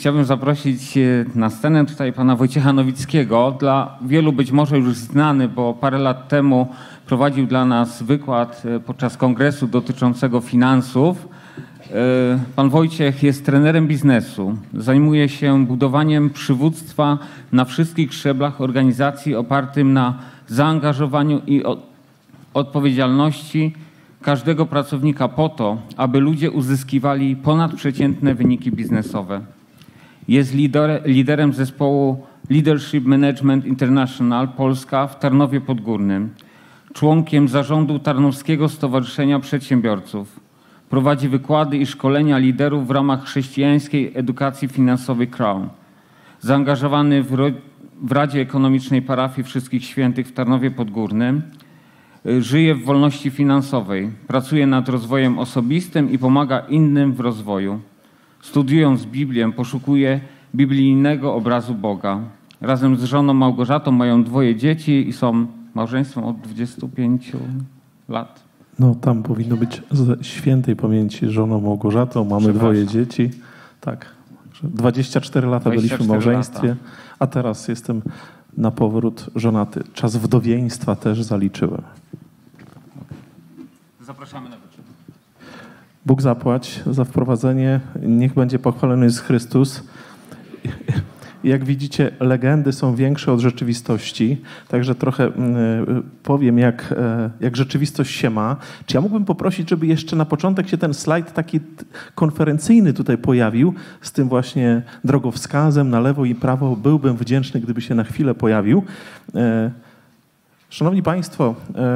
Chciałbym zaprosić na scenę tutaj pana Wojciecha Nowickiego. Dla wielu być może już znany, bo parę lat temu prowadził dla nas wykład podczas kongresu dotyczącego finansów. Pan Wojciech jest trenerem biznesu. Zajmuje się budowaniem przywództwa na wszystkich szczeblach organizacji opartym na zaangażowaniu i odpowiedzialności każdego pracownika po to, aby ludzie uzyskiwali ponadprzeciętne wyniki biznesowe. Jest liderem zespołu Leadership Management International Polska w Tarnowie Podgórnym, członkiem zarządu Tarnowskiego Stowarzyszenia Przedsiębiorców. Prowadzi wykłady i szkolenia liderów w ramach chrześcijańskiej edukacji finansowej Crown. Zaangażowany w Radzie Ekonomicznej Parafii Wszystkich Świętych w Tarnowie Podgórnym, żyje w wolności finansowej, pracuje nad rozwojem osobistym i pomaga innym w rozwoju. Studiując Biblię, poszukuje biblijnego obrazu Boga. Razem z żoną Małgorzatą mają 2 dzieci i są małżeństwem od 25 lat. No tam powinno być ze świętej pamięci żoną Małgorzatą. Mamy 2 dzieci. Tak, 24 lata byliśmy w małżeństwie, a teraz jestem na powrót żonaty. Czas wdowieństwa też zaliczyłem. Zapraszamy na wieczór. Bóg zapłać za wprowadzenie. Niech będzie pochwalony jest Chrystus. Jak widzicie, legendy są większe od rzeczywistości, także trochę powiem, jak rzeczywistość się ma. Czy ja mógłbym poprosić, żeby jeszcze na początek się ten slajd taki konferencyjny tutaj pojawił, z tym właśnie drogowskazem na lewo i prawo. Byłbym wdzięczny, gdyby się na chwilę pojawił. Szanowni Państwo,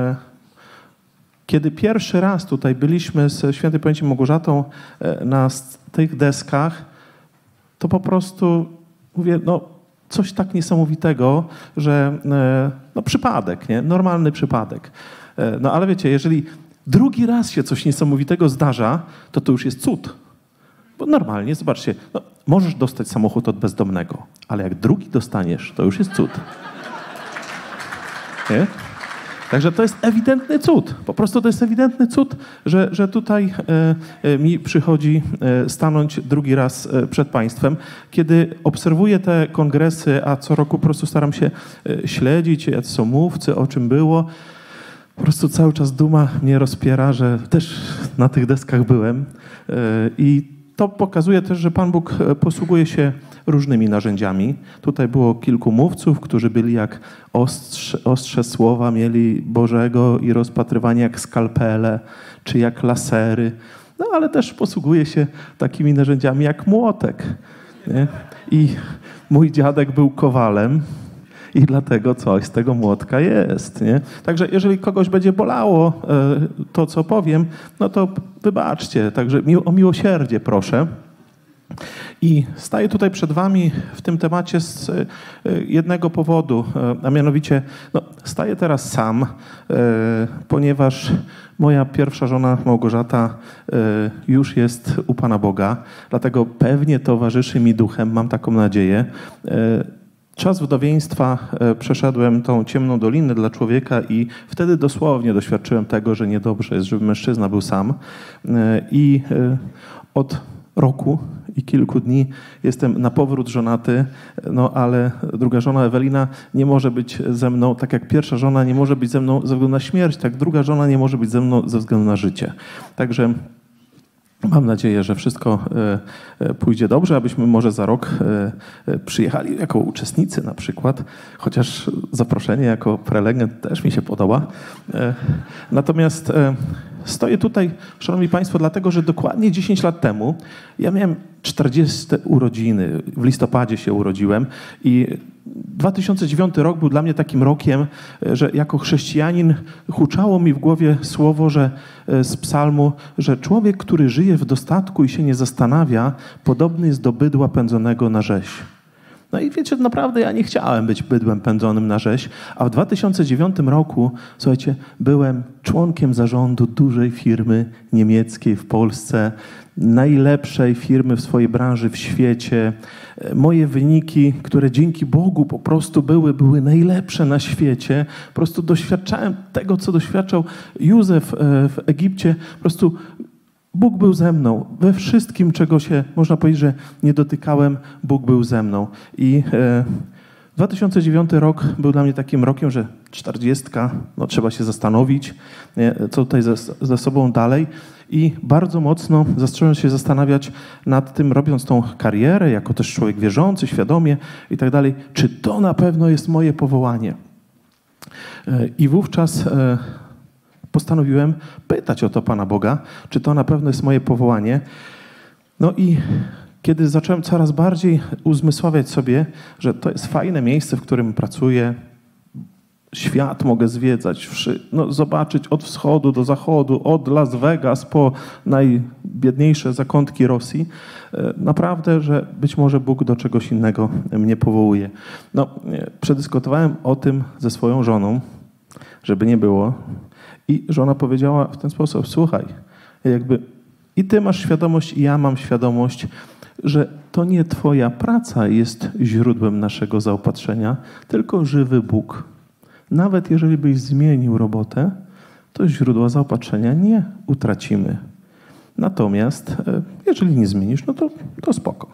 kiedy pierwszy raz tutaj byliśmy z świętej pamięci Małgorzatą na tych deskach, to po prostu mówię, no coś tak niesamowitego, że no przypadek, nie? Normalny przypadek. No ale wiecie, jeżeli drugi raz się coś niesamowitego zdarza, to już jest cud. Bo normalnie, zobaczcie, no, możesz dostać samochód od bezdomnego, ale jak drugi dostaniesz, to już jest cud. Nie? Także to jest ewidentny cud. Po prostu to jest ewidentny cud, że tutaj mi przychodzi stanąć drugi raz przed Państwem. Kiedy obserwuję te kongresy, a co roku po prostu staram się śledzić, jacy są mówcy, o czym było, po prostu cały czas duma mnie rozpiera, że też na tych deskach byłem. I to pokazuje też, że Pan Bóg posługuje się różnymi narzędziami. Tutaj było kilku mówców, którzy byli jak ostrze słowa, mieli Bożego i rozpatrywanie jak skalpele, czy jak lasery. No ale też posługuje się takimi narzędziami jak młotek. Nie? I mój dziadek był kowalem i dlatego coś z tego młotka jest. Nie? Także jeżeli kogoś będzie bolało to, co powiem, no to wybaczcie. Także o miłosierdzie proszę. I staję tutaj przed wami w tym temacie z jednego powodu, a mianowicie staję teraz sam, ponieważ moja pierwsza żona Małgorzata już jest u Pana Boga, dlatego pewnie towarzyszy mi duchem, mam taką nadzieję. Czas wdowieństwa przeszedłem tą ciemną dolinę dla człowieka i wtedy dosłownie doświadczyłem tego, że niedobrze jest, żeby mężczyzna był sam. I od roku i kilku dni jestem na powrót żonaty, no ale druga żona Ewelina nie może być ze mną, tak jak pierwsza żona nie może być ze mną ze względu na śmierć, tak druga żona nie może być ze mną ze względu na życie. Także mam nadzieję, że wszystko pójdzie dobrze, abyśmy może za rok przyjechali jako uczestnicy na przykład, chociaż zaproszenie jako prelegent też mi się podoba. Natomiast stoję tutaj, szanowni Państwo, dlatego, że dokładnie 10 lat temu ja miałem 40 urodziny. W listopadzie się urodziłem i 2009 rok był dla mnie takim rokiem, że jako chrześcijanin huczało mi w głowie słowo, że z psalmu, że człowiek, który żyje w dostatku i się nie zastanawia, podobny jest do bydła pędzonego na rzeź. No i wiecie, naprawdę ja nie chciałem być bydłem pędzonym na rzeź, a w 2009 roku, słuchajcie, byłem członkiem zarządu dużej firmy niemieckiej w Polsce, najlepszej firmy w swojej branży w świecie. Moje wyniki, które dzięki Bogu po prostu były najlepsze na świecie. Po prostu doświadczałem tego, co doświadczał Józef w Egipcie. Po prostu Bóg był ze mną. We wszystkim, czego się, można powiedzieć, że nie dotykałem, Bóg był ze mną. I 2009 rok był dla mnie takim rokiem, że 40, no trzeba się zastanowić, nie, co tutaj ze sobą dalej. I bardzo mocno zacząłem się zastanawiać nad tym, robiąc tą karierę, jako też człowiek wierzący, świadomie i tak dalej, czy to na pewno jest moje powołanie. I wówczas postanowiłem pytać o to Pana Boga, czy to na pewno jest moje powołanie. No i kiedy zacząłem coraz bardziej uzmysławiać sobie, że to jest fajne miejsce, w którym pracuję, świat mogę zwiedzać, zobaczyć od wschodu do zachodu, od Las Vegas po najbiedniejsze zakątki Rosji, naprawdę, że być może Bóg do czegoś innego mnie powołuje. No, przedyskutowałem o tym ze swoją żoną, żeby nie było, i żona powiedziała w ten sposób: słuchaj, jakby i ty masz świadomość, i ja mam świadomość, że to nie twoja praca jest źródłem naszego zaopatrzenia, tylko żywy Bóg. Nawet jeżeli byś zmienił robotę, to źródła zaopatrzenia nie utracimy. Natomiast jeżeli nie zmienisz, no to spoko.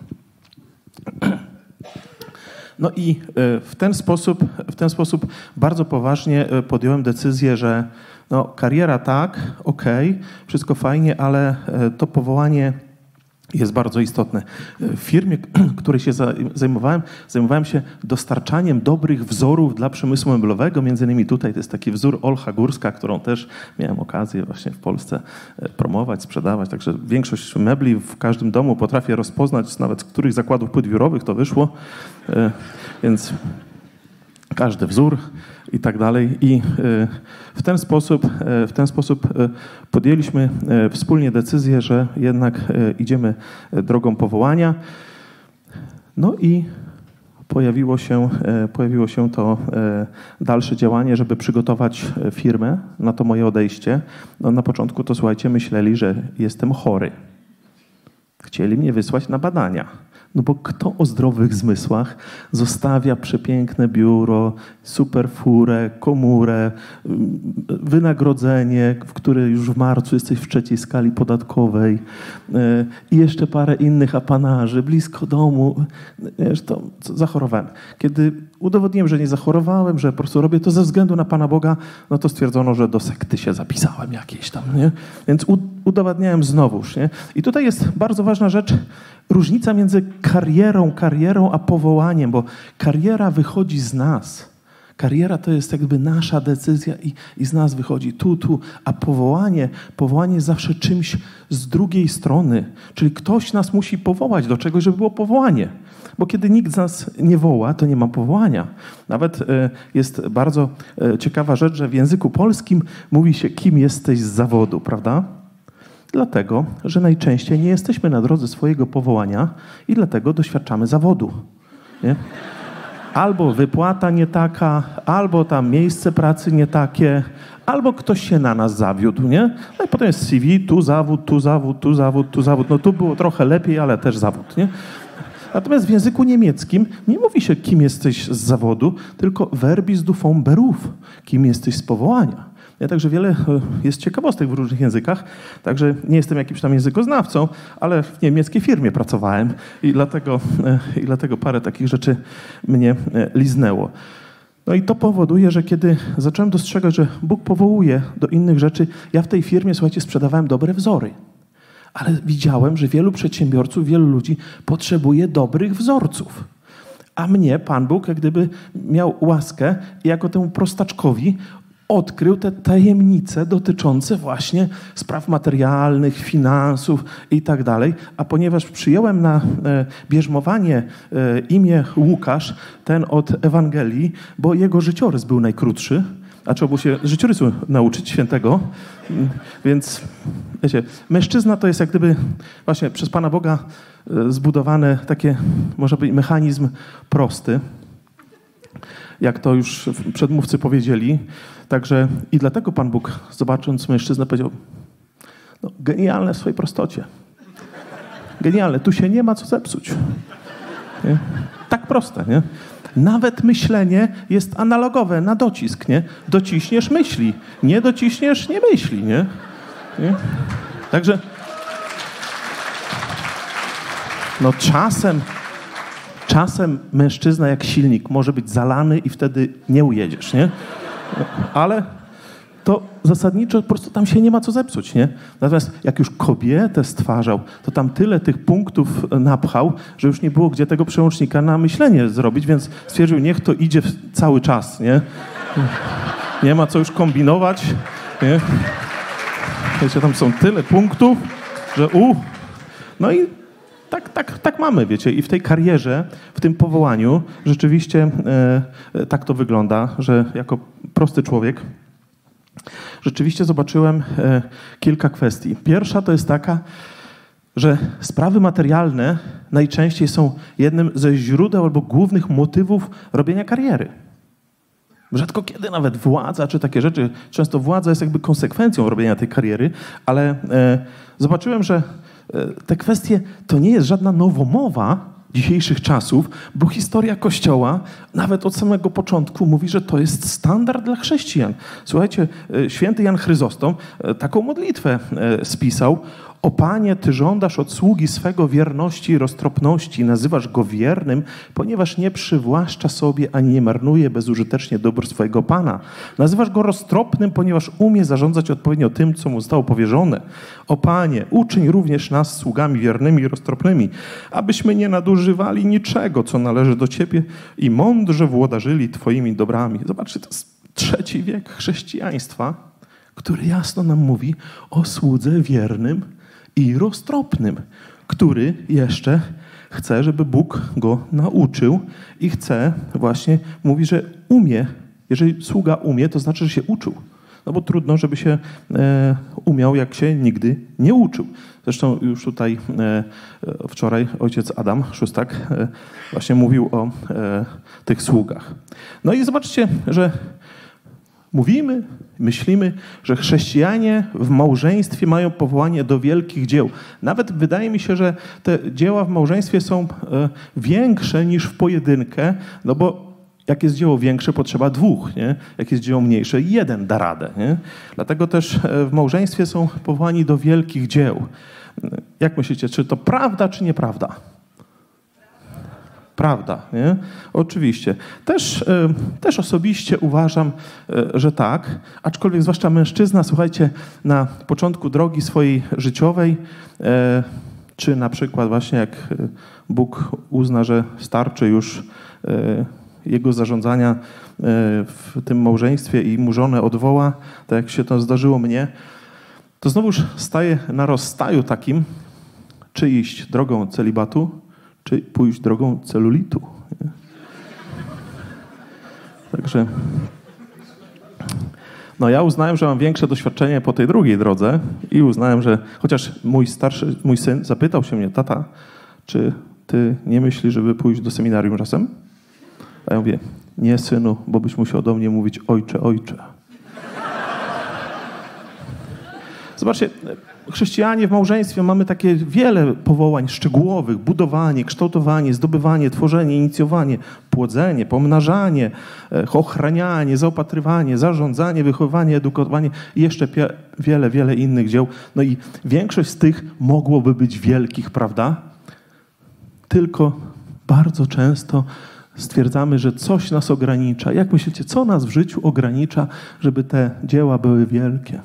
No i w ten sposób bardzo poważnie podjąłem decyzję, że no, kariera tak, okej, wszystko fajnie, ale to powołanie jest bardzo istotne. W firmie, której się zajmowałem się dostarczaniem dobrych wzorów dla przemysłu meblowego. Między innymi tutaj to jest taki wzór Olcha Górska, którą też miałem okazję właśnie w Polsce promować, sprzedawać. Także większość mebli w każdym domu potrafię rozpoznać, nawet z których zakładów płyt biurowych to wyszło. Więc każdy wzór i tak dalej. I w ten sposób podjęliśmy wspólnie decyzję, że jednak idziemy drogą powołania. No i pojawiło się to dalsze działanie, żeby przygotować firmę na to moje odejście. No, na początku to, słuchajcie, myśleli, że jestem chory. Chcieli mnie wysłać na badania. No bo kto o zdrowych zmysłach zostawia przepiękne biuro, super furę, komórę, wynagrodzenie, w które już w marcu jesteś w 3. skali podatkowej i jeszcze parę innych apanarzy, blisko domu. Wiesz, to zachorowałem. Kiedy udowodniłem, że nie zachorowałem, że po prostu robię to ze względu na Pana Boga, no to stwierdzono, że do sekty się zapisałem jakiejś tam, nie? Więc udowadniałem znowuż, nie? I tutaj jest bardzo ważna rzecz, różnica między karierą a powołaniem, bo kariera wychodzi z nas. Kariera to jest jakby nasza decyzja i z nas wychodzi tu, a powołanie jest zawsze czymś z drugiej strony. Czyli ktoś nas musi powołać do czegoś, żeby było powołanie. Bo kiedy nikt z nas nie woła, to nie ma powołania. Nawet jest bardzo ciekawa rzecz, że w języku polskim mówi się, kim jesteś z zawodu, prawda? Dlatego, że najczęściej nie jesteśmy na drodze swojego powołania i dlatego doświadczamy zawodu. Nie? Albo wypłata nie taka, albo tam miejsce pracy nie takie, albo ktoś się na nas zawiódł, nie? No i potem jest CV, tu zawód, tu zawód, tu zawód, tu zawód. No tu było trochę lepiej, ale też zawód, nie? Natomiast w języku niemieckim nie mówi się, kim jesteś z zawodu, tylko verbis du vom Beruf, kim jesteś z powołania. Także wiele jest ciekawostek w różnych językach, także nie jestem jakimś tam językoznawcą, ale w niemieckiej firmie pracowałem i dlatego parę takich rzeczy mnie liznęło. No i to powoduje, że kiedy zacząłem dostrzegać, że Bóg powołuje do innych rzeczy, ja w tej firmie, słuchajcie, sprzedawałem dobre wzory. Ale widziałem, że wielu przedsiębiorców, wielu ludzi potrzebuje dobrych wzorców. A mnie Pan Bóg jak gdyby miał łaskę i jako temu prostaczkowi odkrył te tajemnice dotyczące właśnie spraw materialnych, finansów i tak dalej. A ponieważ przyjąłem na bierzmowanie imię Łukasz, ten od Ewangelii, bo jego życiorys był najkrótszy, a trzeba było się życiorysu nauczyć świętego, więc wiecie, mężczyzna to jest jak gdyby właśnie przez Pana Boga zbudowane takie, może być mechanizm prosty, jak to już przedmówcy powiedzieli. Także i dlatego Pan Bóg, zobacząc mężczyznę, powiedział, no, genialne w swojej prostocie. Genialne, tu się nie ma co zepsuć. Nie? Tak proste, nie? Nawet myślenie jest analogowe na docisk, nie? Dociśniesz myśli, nie dociśniesz nie myśli, nie? Także No czasem mężczyzna jak silnik może być zalany i wtedy nie ujedziesz, nie? Ale to zasadniczo po prostu tam się nie ma co zepsuć, nie? Natomiast jak już kobietę stwarzał, to tam tyle tych punktów napchał, że już nie było gdzie tego przełącznika na myślenie zrobić, więc stwierdził, niech to idzie cały czas, nie? Nie ma co już kombinować, nie? Wiecie, tam są tyle punktów, że no i tak mamy, wiecie, i w tej karierze, w tym powołaniu rzeczywiście tak to wygląda, że jako prosty człowiek rzeczywiście zobaczyłem kilka kwestii. Pierwsza to jest taka, że sprawy materialne najczęściej są jednym ze źródeł albo głównych motywów robienia kariery. Rzadko kiedy nawet władza czy takie rzeczy, często władza jest jakby konsekwencją robienia tej kariery, ale zobaczyłem, że te kwestie to nie jest żadna nowomowa dzisiejszych czasów, bo historia Kościoła nawet od samego początku mówi, że to jest standard dla chrześcijan. Słuchajcie, święty Jan Chryzostom taką modlitwę spisał: o Panie, Ty żądasz od sługi swego wierności i roztropności, nazywasz go wiernym, ponieważ nie przywłaszcza sobie ani nie marnuje bezużytecznie dóbr swojego Pana. Nazywasz go roztropnym, ponieważ umie zarządzać odpowiednio tym, co mu zostało powierzone. O Panie, uczyń również nas sługami wiernymi i roztropnymi, abyśmy nie nadużywali niczego, co należy do Ciebie i mądrze włodarzyli Twoimi dobrami. Zobaczcie, to jest III wiek chrześcijaństwa, który jasno nam mówi o słudze wiernym i roztropnym, który jeszcze chce, żeby Bóg go nauczył i chce właśnie, mówi, że umie. Jeżeli sługa umie, to znaczy, że się uczył. No bo trudno, żeby się umiał, jak się nigdy nie uczył. Zresztą już tutaj wczoraj ojciec Adam Szóstak właśnie mówił o tych sługach. No i zobaczcie, że myślimy, że chrześcijanie w małżeństwie mają powołanie do wielkich dzieł. Nawet wydaje mi się, że te dzieła w małżeństwie są większe niż w pojedynkę, no bo jak jest dzieło większe, potrzeba dwóch, nie? Jak jest dzieło mniejsze, jeden da radę, nie? Dlatego też w małżeństwie są powołani do wielkich dzieł. Jak myślicie, czy to prawda, czy nieprawda? Prawda, nie? Oczywiście. Też osobiście uważam, że tak, aczkolwiek zwłaszcza mężczyzna, słuchajcie, na początku drogi swojej życiowej, czy na przykład właśnie jak Bóg uzna, że starczy już jego zarządzania w tym małżeństwie i mu żonę odwoła, tak jak się to zdarzyło mnie, to znowuż staje na rozstaju takim, czy iść drogą celibatu, czy pójść drogą celulitu. Nie? Także no ja uznałem, że mam większe doświadczenie po tej drugiej drodze i uznałem, że chociaż mój syn zapytał się mnie: tata, czy ty nie myślisz, żeby pójść do seminarium czasem? A ja mówię: nie, synu, bo byś musiał do mnie mówić ojcze, ojcze. Zobaczcie, chrześcijanie w małżeństwie mamy takie wiele powołań szczegółowych: budowanie, kształtowanie, zdobywanie, tworzenie, inicjowanie, płodzenie, pomnażanie, ochranianie, zaopatrywanie, zarządzanie, wychowywanie, edukowanie i jeszcze wiele innych dzieł. No i większość z tych mogłoby być wielkich, prawda? Tylko bardzo często stwierdzamy, że coś nas ogranicza. Jak myślicie, co nas w życiu ogranicza, żeby te dzieła były wielkie?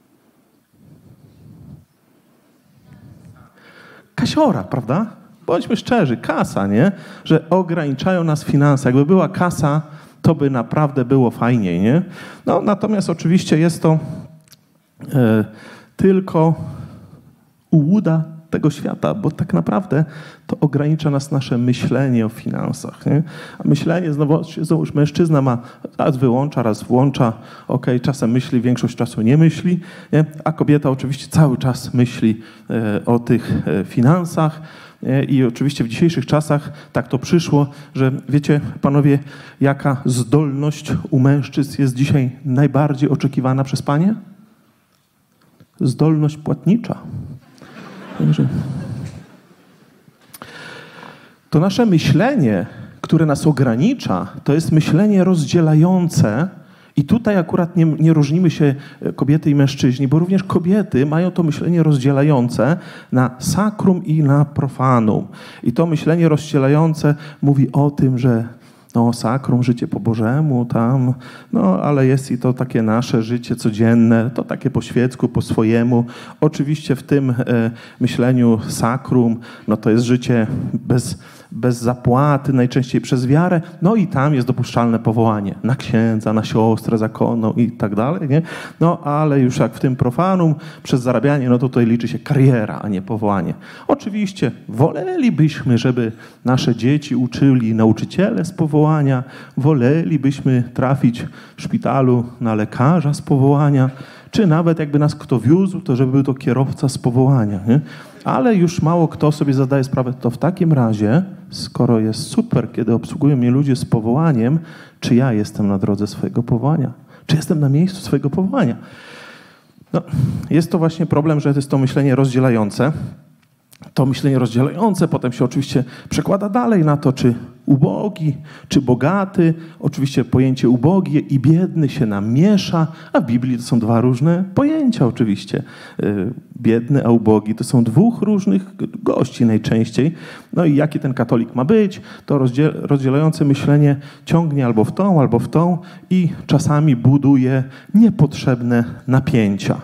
Kasiora, prawda? Bądźmy szczerzy, kasa, nie? Że ograniczają nas finanse. Jakby była kasa, to by naprawdę było fajniej, nie? No, natomiast oczywiście jest to tylko ułuda tego świata, bo tak naprawdę to ogranicza nas nasze myślenie o finansach, nie? A myślenie, znowu już mężczyzna ma, raz wyłącza, raz włącza, czasem myśli, większość czasu nie myśli, nie? A kobieta oczywiście cały czas myśli o tych finansach. I oczywiście w dzisiejszych czasach tak to przyszło, że wiecie, panowie, jaka zdolność u mężczyzn jest dzisiaj najbardziej oczekiwana przez panie? Zdolność płatnicza. To nasze myślenie, które nas ogranicza, to jest myślenie rozdzielające I tutaj akurat nie różnimy się kobiety i mężczyźni, bo również kobiety mają to myślenie rozdzielające na sakrum i na profanum. I to myślenie rozdzielające mówi o tym, że sakrum, życie po Bożemu, tam, ale jest i to takie nasze życie codzienne, to takie po świecku, po swojemu. Oczywiście w tym myśleniu sakrum, to jest życie bez zapłaty, najczęściej przez wiarę, i tam jest dopuszczalne powołanie na księdza, na siostrę zakonną i tak dalej, nie? Ale już jak w tym profanum, przez zarabianie, to tutaj liczy się kariera, a nie powołanie. Oczywiście wolelibyśmy, żeby nasze dzieci uczyli nauczyciele z powołania, wolelibyśmy trafić w szpitalu na lekarza z powołania, czy nawet jakby nas kto wiózł, to żeby był to kierowca z powołania, nie? Ale już mało kto sobie zadaje sprawę, to w takim razie, skoro jest super, kiedy obsługują mnie ludzie z powołaniem, czy ja jestem na drodze swojego powołania? Czy jestem na miejscu swojego powołania? Jest to właśnie problem, że jest to myślenie rozdzielające. To myślenie rozdzielające potem się oczywiście przekłada dalej na to, czy ubogi, czy bogaty. Oczywiście pojęcie ubogi i biedny się nam miesza, a w Biblii to są dwa różne pojęcia oczywiście. Biedny a ubogi to są dwóch różnych gości najczęściej. I jaki ten katolik ma być, to rozdzielające myślenie ciągnie albo w tą i czasami buduje niepotrzebne napięcia.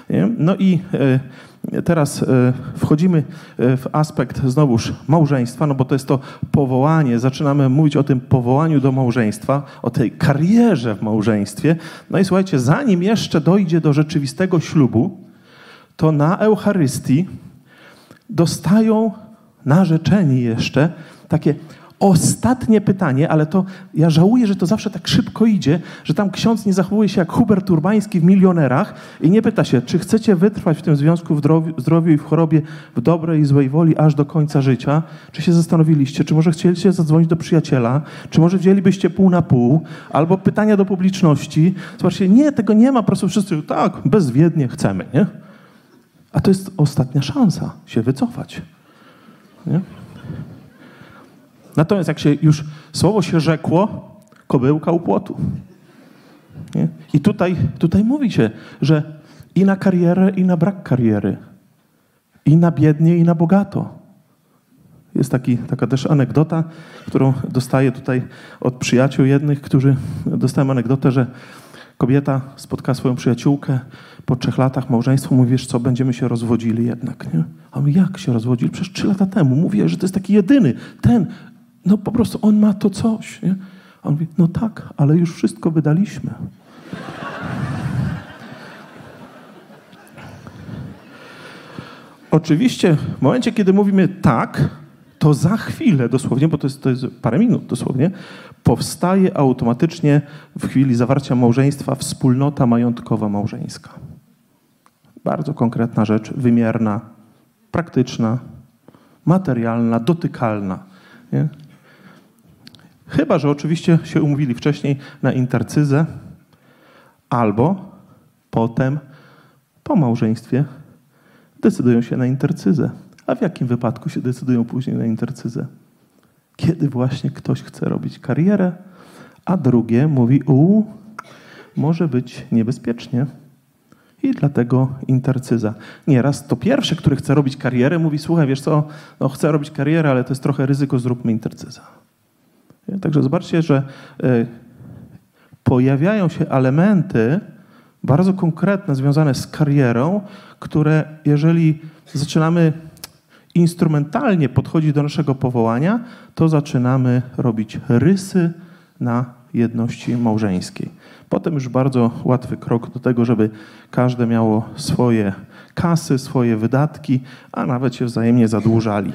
Teraz wchodzimy w aspekt znowuż małżeństwa, bo to jest to powołanie. Zaczynamy mówić o tym powołaniu do małżeństwa, o tej karierze w małżeństwie. I słuchajcie, zanim jeszcze dojdzie do rzeczywistego ślubu, to na Eucharystii dostają narzeczeni jeszcze takie ostatnie pytanie, ale to ja żałuję, że to zawsze tak szybko idzie, że tam ksiądz nie zachowuje się jak Hubert Urbański w Milionerach i nie pyta się, czy chcecie wytrwać w tym związku w zdrowiu i w chorobie, w dobrej i złej woli aż do końca życia, czy się zastanowiliście, czy może chcieliście zadzwonić do przyjaciela, czy może wzięlibyście pół na pół, albo pytania do publiczności. Zobaczcie, nie, tego nie ma, po prostu wszyscy tak, bezwiednie chcemy, nie? A to jest ostatnia szansa się wycofać, nie? Natomiast jak się już słowo się rzekło, kobyłka u płotu. Nie? I tutaj mówi się, że i na karierę, i na brak kariery. I na biednie, i na bogato. Jest taka też anegdota, którą dostaję tutaj od przyjaciół jednych, dostałem anegdotę, że kobieta spotkała swoją przyjaciółkę po 3 latach małżeństwa, mówi, wiesz co, będziemy się rozwodzili jednak, nie? A my jak się rozwodzili? Przecież 3 lata temu. Mówię, że to jest taki jedyny, ten, po prostu on ma to coś, nie? A on mówi, tak, ale już wszystko wydaliśmy. Oczywiście w momencie, kiedy mówimy tak, to za chwilę dosłownie, bo to jest parę minut dosłownie, powstaje automatycznie w chwili zawarcia małżeństwa wspólnota majątkowa małżeńska. Bardzo konkretna rzecz, wymierna, praktyczna, materialna, dotykalna. Nie? Chyba że oczywiście się umówili wcześniej na intercyzę albo potem po małżeństwie decydują się na intercyzę. A w jakim wypadku się decydują później na intercyzę? Kiedy właśnie ktoś chce robić karierę, a drugie mówi, może być niebezpiecznie. I dlatego intercyza. Nieraz to pierwszy, który chce robić karierę, mówi, słuchaj, wiesz co, chcę robić karierę, ale to jest trochę ryzyko, zróbmy intercyzę. Także zobaczcie, że pojawiają się elementy bardzo konkretne, związane z karierą, które jeżeli zaczynamy instrumentalnie podchodzić do naszego powołania, to zaczynamy robić rysy na jedności małżeńskiej. Potem już bardzo łatwy krok do tego, żeby każde miało swoje kasy, swoje wydatki, a nawet się wzajemnie zadłużali.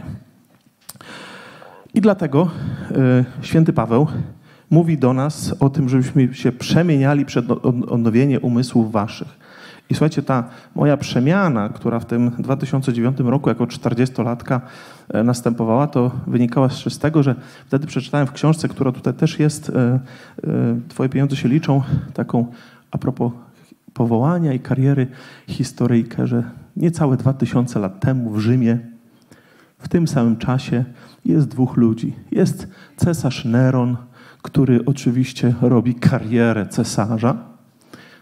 I dlatego święty Paweł mówi do nas o tym, żebyśmy się przemieniali przed odnowienie umysłów waszych. I słuchajcie, ta moja przemiana, która w tym 2009 roku jako 40-latka następowała, to wynikała z tego, że wtedy przeczytałem w książce, która tutaj też jest, Twoje pieniądze się liczą, taką a propos powołania i kariery historyjkę, że niecałe 2000 lat temu w Rzymie, w tym samym czasie jest 2 ludzi. Jest cesarz Neron, który oczywiście robi karierę cesarza,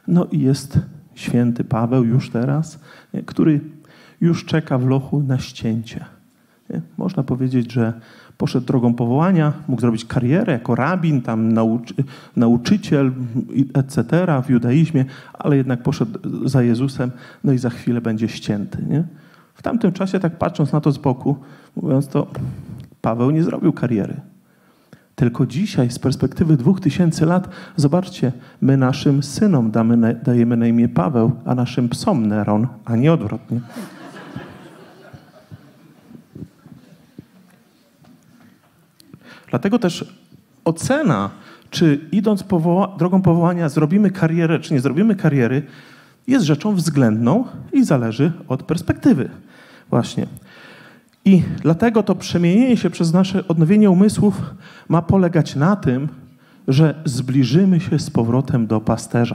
No i jest święty Paweł już teraz, nie? Który już czeka w lochu na ścięcie. Nie? Można powiedzieć, że poszedł drogą powołania, mógł zrobić karierę jako rabin, tam nauczyciel, etc. w judaizmie, ale jednak poszedł za Jezusem, no i za chwilę będzie ścięty. Nie? W tamtym czasie, tak patrząc na to z boku, mówiąc to, Paweł nie zrobił kariery. Tylko dzisiaj, z perspektywy 2000 lat, zobaczcie, my naszym synom dajemy na imię Paweł, a naszym psom Neron, a nie odwrotnie. Dlatego też ocena, czy idąc drogą powołania zrobimy karierę, czy nie zrobimy kariery, jest rzeczą względną i zależy od perspektywy. Właśnie. I dlatego to przemienienie się przez nasze odnowienie umysłów ma polegać na tym, że zbliżymy się z powrotem do pasterza.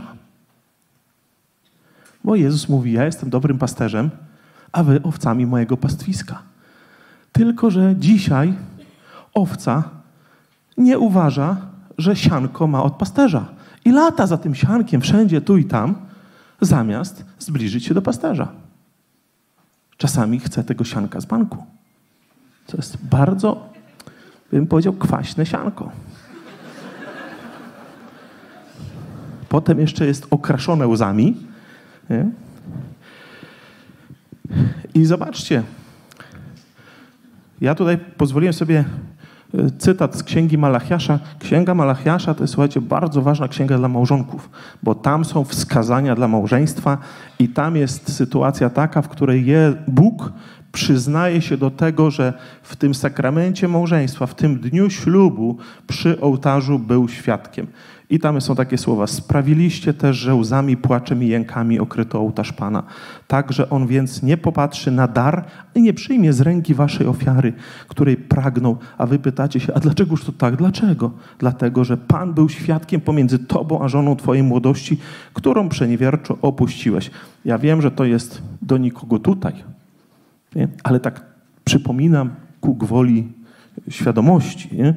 Bo Jezus mówi, ja jestem dobrym pasterzem, a wy owcami mojego pastwiska. Tylko że dzisiaj owca nie uważa, że sianko ma od pasterza. I lata za tym siankiem wszędzie, tu i tam, zamiast zbliżyć się do pasterza. Czasami chce tego sianka z banku. To jest bardzo, bym powiedział, kwaśne sianko. Potem jeszcze jest okraszone łzami. Nie? I zobaczcie, ja tutaj pozwoliłem sobie cytat z Księgi Malachiasza. Księga Malachiasza to jest, słuchajcie, bardzo ważna księga dla małżonków, bo tam są wskazania dla małżeństwa i tam jest sytuacja taka, w której Bóg przyznaje się do tego, że w tym sakramencie małżeństwa, w tym dniu ślubu przy ołtarzu był świadkiem. I tam są takie słowa: sprawiliście też, że łzami, płaczem i jękami okryto ołtarz Pana. Tak, że On więc nie popatrzy na dar i nie przyjmie z ręki waszej ofiary, której pragnął. A wy pytacie się, a dlaczegoż to tak? Dlaczego? Dlatego, że Pan był świadkiem pomiędzy tobą a żoną twojej młodości, którą przeniewierczo opuściłeś. Ja wiem, że to jest do nikogo tutaj, nie? Ale tak przypominam ku gwoli świadomości, nie?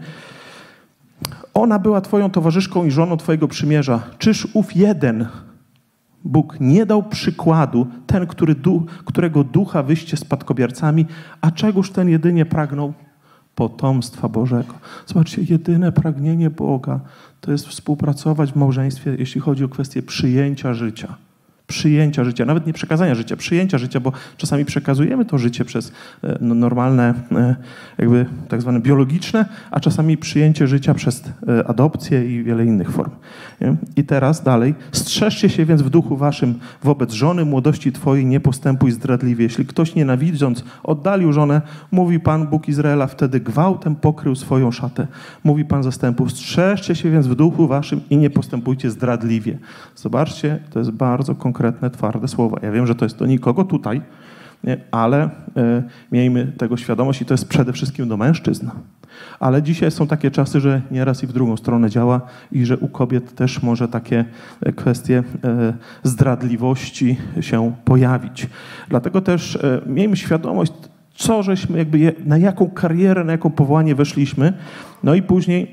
Ona była twoją towarzyszką i żoną twojego przymierza. Czyż ów jeden Bóg nie dał przykładu, ten, którego ducha wyście spadkobiercami, a czegóż ten jedynie pragnął? Potomstwa Bożego. Zobaczcie, jedyne pragnienie Boga to jest współpracować w małżeństwie, jeśli chodzi o kwestię przyjęcia życia. Przyjęcia życia, nawet nie przekazania życia, przyjęcia życia, bo czasami przekazujemy to życie przez normalne, jakby tak zwane biologiczne, a czasami przyjęcie życia przez adopcję i wiele innych form. Nie? I teraz dalej. Strzeżcie się więc w duchu waszym wobec żony młodości twojej, nie postępuj zdradliwie. Jeśli ktoś nienawidząc oddalił żonę, mówi Pan Bóg Izraela, wtedy gwałtem pokrył swoją szatę. Mówi Pan zastępów, strzeżcie się więc w duchu waszym i nie postępujcie zdradliwie. Zobaczcie, to jest bardzo konkretne, twarde słowa. Ja wiem, że to jest do nikogo tutaj, nie? Ale miejmy tego świadomość i to jest przede wszystkim do mężczyzn. Ale dzisiaj są takie czasy, że nieraz i w drugą stronę działa i że u kobiet też może takie kwestie zdradliwości się pojawić. Dlatego też miejmy świadomość, co żeśmy na jaką karierę, na jaką powołanie weszliśmy. No i później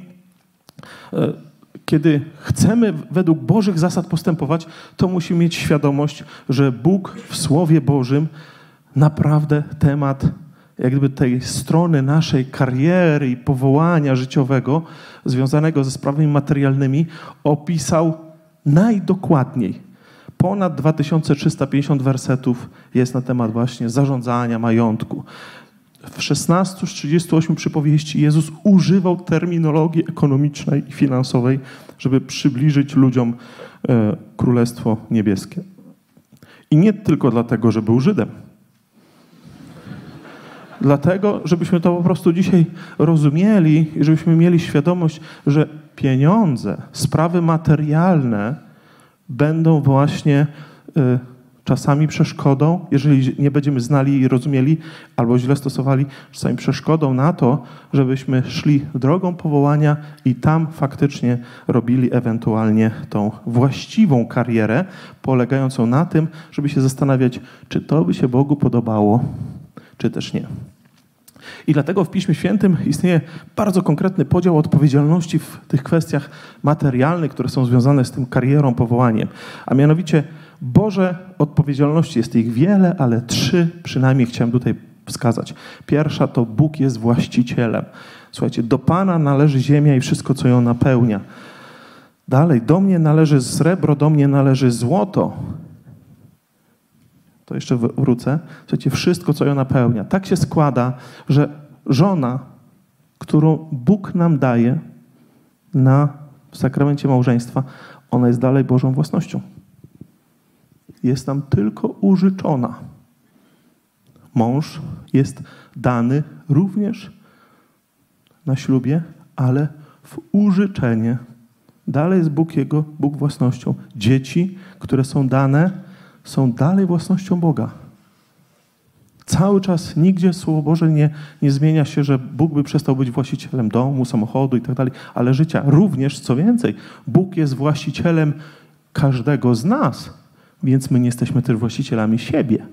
kiedy chcemy według Bożych zasad postępować, to musimy mieć świadomość, że Bóg w Słowie Bożym naprawdę temat jak gdyby tej strony naszej kariery i powołania życiowego związanego ze sprawami materialnymi opisał najdokładniej. Ponad 2350 wersetów jest na temat właśnie zarządzania majątku. W 16 z 38 przypowieści Jezus używał terminologii ekonomicznej i finansowej, żeby przybliżyć ludziom Królestwo Niebieskie. I nie tylko dlatego, że był Żydem. Dlatego, żebyśmy to po prostu dzisiaj rozumieli i żebyśmy mieli świadomość, że pieniądze, sprawy materialne będą właśnie czasami przeszkodą, jeżeli nie będziemy znali i rozumieli, albo źle stosowali, czasami przeszkodą na to, żebyśmy szli drogą powołania i tam faktycznie robili ewentualnie tą właściwą karierę, polegającą na tym, żeby się zastanawiać, czy to by się Bogu podobało, czy też nie. I dlatego w Piśmie Świętym istnieje bardzo konkretny podział odpowiedzialności w tych kwestiach materialnych, które są związane z tym karierą, powołaniem. A mianowicie Boże odpowiedzialności, jest ich wiele, ale 3 przynajmniej chciałem tutaj wskazać. Pierwsza to Bóg jest właścicielem. Słuchajcie, do Pana należy ziemia i wszystko, co ją napełnia. Dalej, do mnie należy srebro, do mnie należy złoto. To jeszcze wrócę. Słuchajcie, wszystko, co ją napełnia. Tak się składa, że żona, którą Bóg nam daje w sakramencie małżeństwa, ona jest dalej Bożą własnością. Jest nam tylko użyczona. Mąż jest dany również na ślubie, ale w użyczenie. Dalej jest Bóg własnością. Dzieci, które są dane, są dalej własnością Boga. Cały czas nigdzie Słowo Boże nie zmienia się, że Bóg by przestał być właścicielem domu, samochodu i tak dalej, ale życia. Również, co więcej, Bóg jest właścicielem każdego z nas, więc my nie jesteśmy też właścicielami siebie.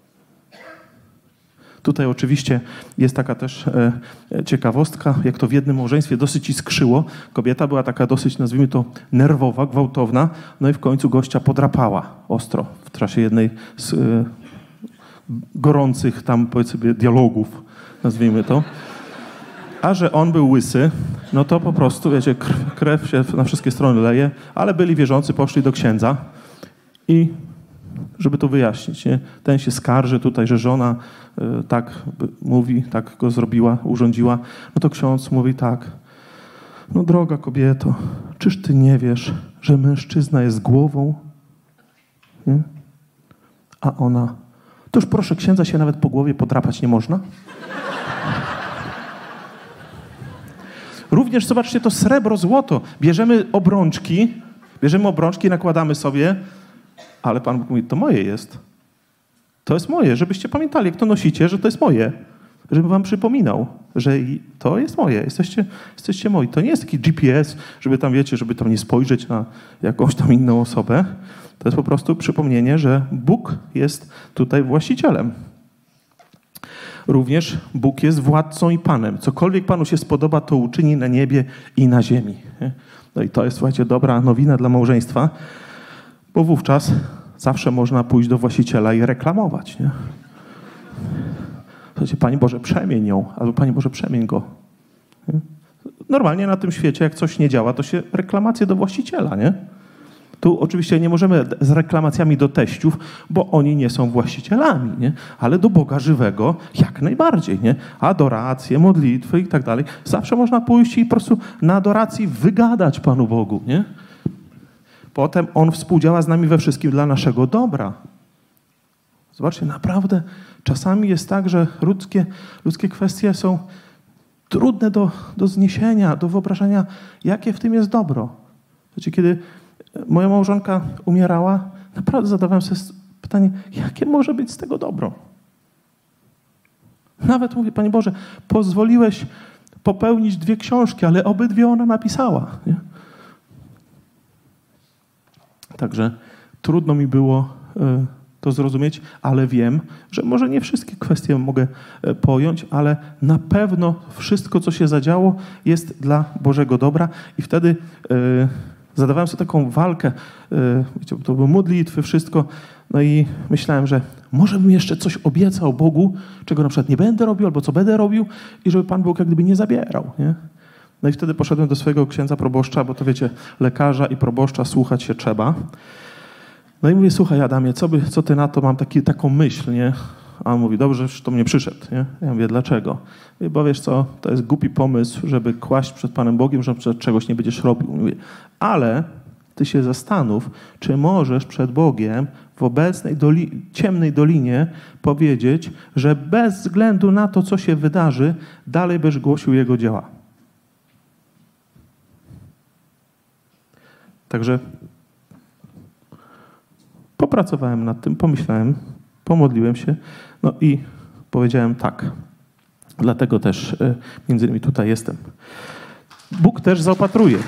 Tutaj oczywiście jest taka też ciekawostka, jak to w jednym małżeństwie dosyć iskrzyło. Kobieta była taka dosyć, nazwijmy to, nerwowa, gwałtowna, no i w końcu gościa podrapała ostro w czasie jednej z gorących tam, powiedzmy, dialogów, nazwijmy to. A że on był łysy, no to po prostu, wiecie, krew się na wszystkie strony leje, ale byli wierzący, poszli do księdza i żeby to wyjaśnić, nie? Ten się skarży tutaj, że żona tak mówi, tak go zrobiła, urządziła. No to ksiądz mówi tak: no droga kobieto, czyż ty nie wiesz, że mężczyzna jest głową? Nie? A ona: to już proszę księdza, się nawet po głowie podrapać nie można? Również zobaczcie to srebro, złoto. Bierzemy obrączki, nakładamy sobie, ale Pan Bóg mówi: to moje jest. To jest moje, żebyście pamiętali, jak to nosicie, że to jest moje. Żeby wam przypominał, że to jest moje, jesteście moi. To nie jest taki GPS, żeby tam, wiecie, żeby tam nie spojrzeć na jakąś tam inną osobę. To jest po prostu przypomnienie, że Bóg jest tutaj właścicielem. Również Bóg jest władcą i Panem. Cokolwiek Panu się spodoba, to uczyni na niebie i na ziemi. No i to jest, słuchajcie, dobra nowina dla małżeństwa, bo wówczas zawsze można pójść do właściciela i reklamować, nie? Słuchajcie, Panie Boże, przemień ją, albo Panie Boże, przemień go. Nie? Normalnie na tym świecie, jak coś nie działa, to się reklamacje do właściciela, nie? Tu oczywiście nie możemy z reklamacjami do teściów, bo oni nie są właścicielami, nie? Ale do Boga żywego jak najbardziej, nie? Adoracje, modlitwy i tak dalej. Zawsze można pójść i po prostu na adoracji wygadać Panu Bogu, nie? Potem On współdziała z nami we wszystkim dla naszego dobra. Zobaczcie, naprawdę czasami jest tak, że ludzkie kwestie są trudne do zniesienia, do wyobrażenia, jakie w tym jest dobro. Wiecie, kiedy moja małżonka umierała, naprawdę zadawałem sobie pytanie, jakie może być z tego dobro? Nawet mówię: Panie Boże, pozwoliłeś popełnić 2 książki, ale obydwie ona napisała. Nie? Także trudno mi było to zrozumieć, ale wiem, że może nie wszystkie kwestie mogę pojąć, ale na pewno wszystko, co się zadziało, jest dla Bożego dobra. I wtedy zadawałem sobie taką walkę, wiecie, to były modlitwy, wszystko, no i myślałem, że może bym jeszcze coś obiecał Bogu, czego na przykład nie będę robił, albo co będę robił, i żeby Pan Bóg jak gdyby nie zabierał, nie? No i wtedy poszedłem do swojego księdza proboszcza, bo to wiecie, lekarza i proboszcza słuchać się trzeba. No i mówię: słuchaj, Adamie, co ty na to? Mam taką myśl, nie? A on mówi: dobrze, że to mnie przyszedł, nie? Ja mówię: dlaczego? Mówię: bo wiesz co, to jest głupi pomysł, żeby kłaść przed Panem Bogiem, że przed czegoś nie będziesz robił. Mówię: ale ty się zastanów, czy możesz przed Bogiem w obecnej ciemnej dolinie powiedzieć, że bez względu na to, co się wydarzy, dalej będziesz głosił Jego dzieła. Także popracowałem nad tym, pomyślałem, pomodliłem się, no i powiedziałem tak. Dlatego też między innymi tutaj jestem. Bóg też zaopatruje.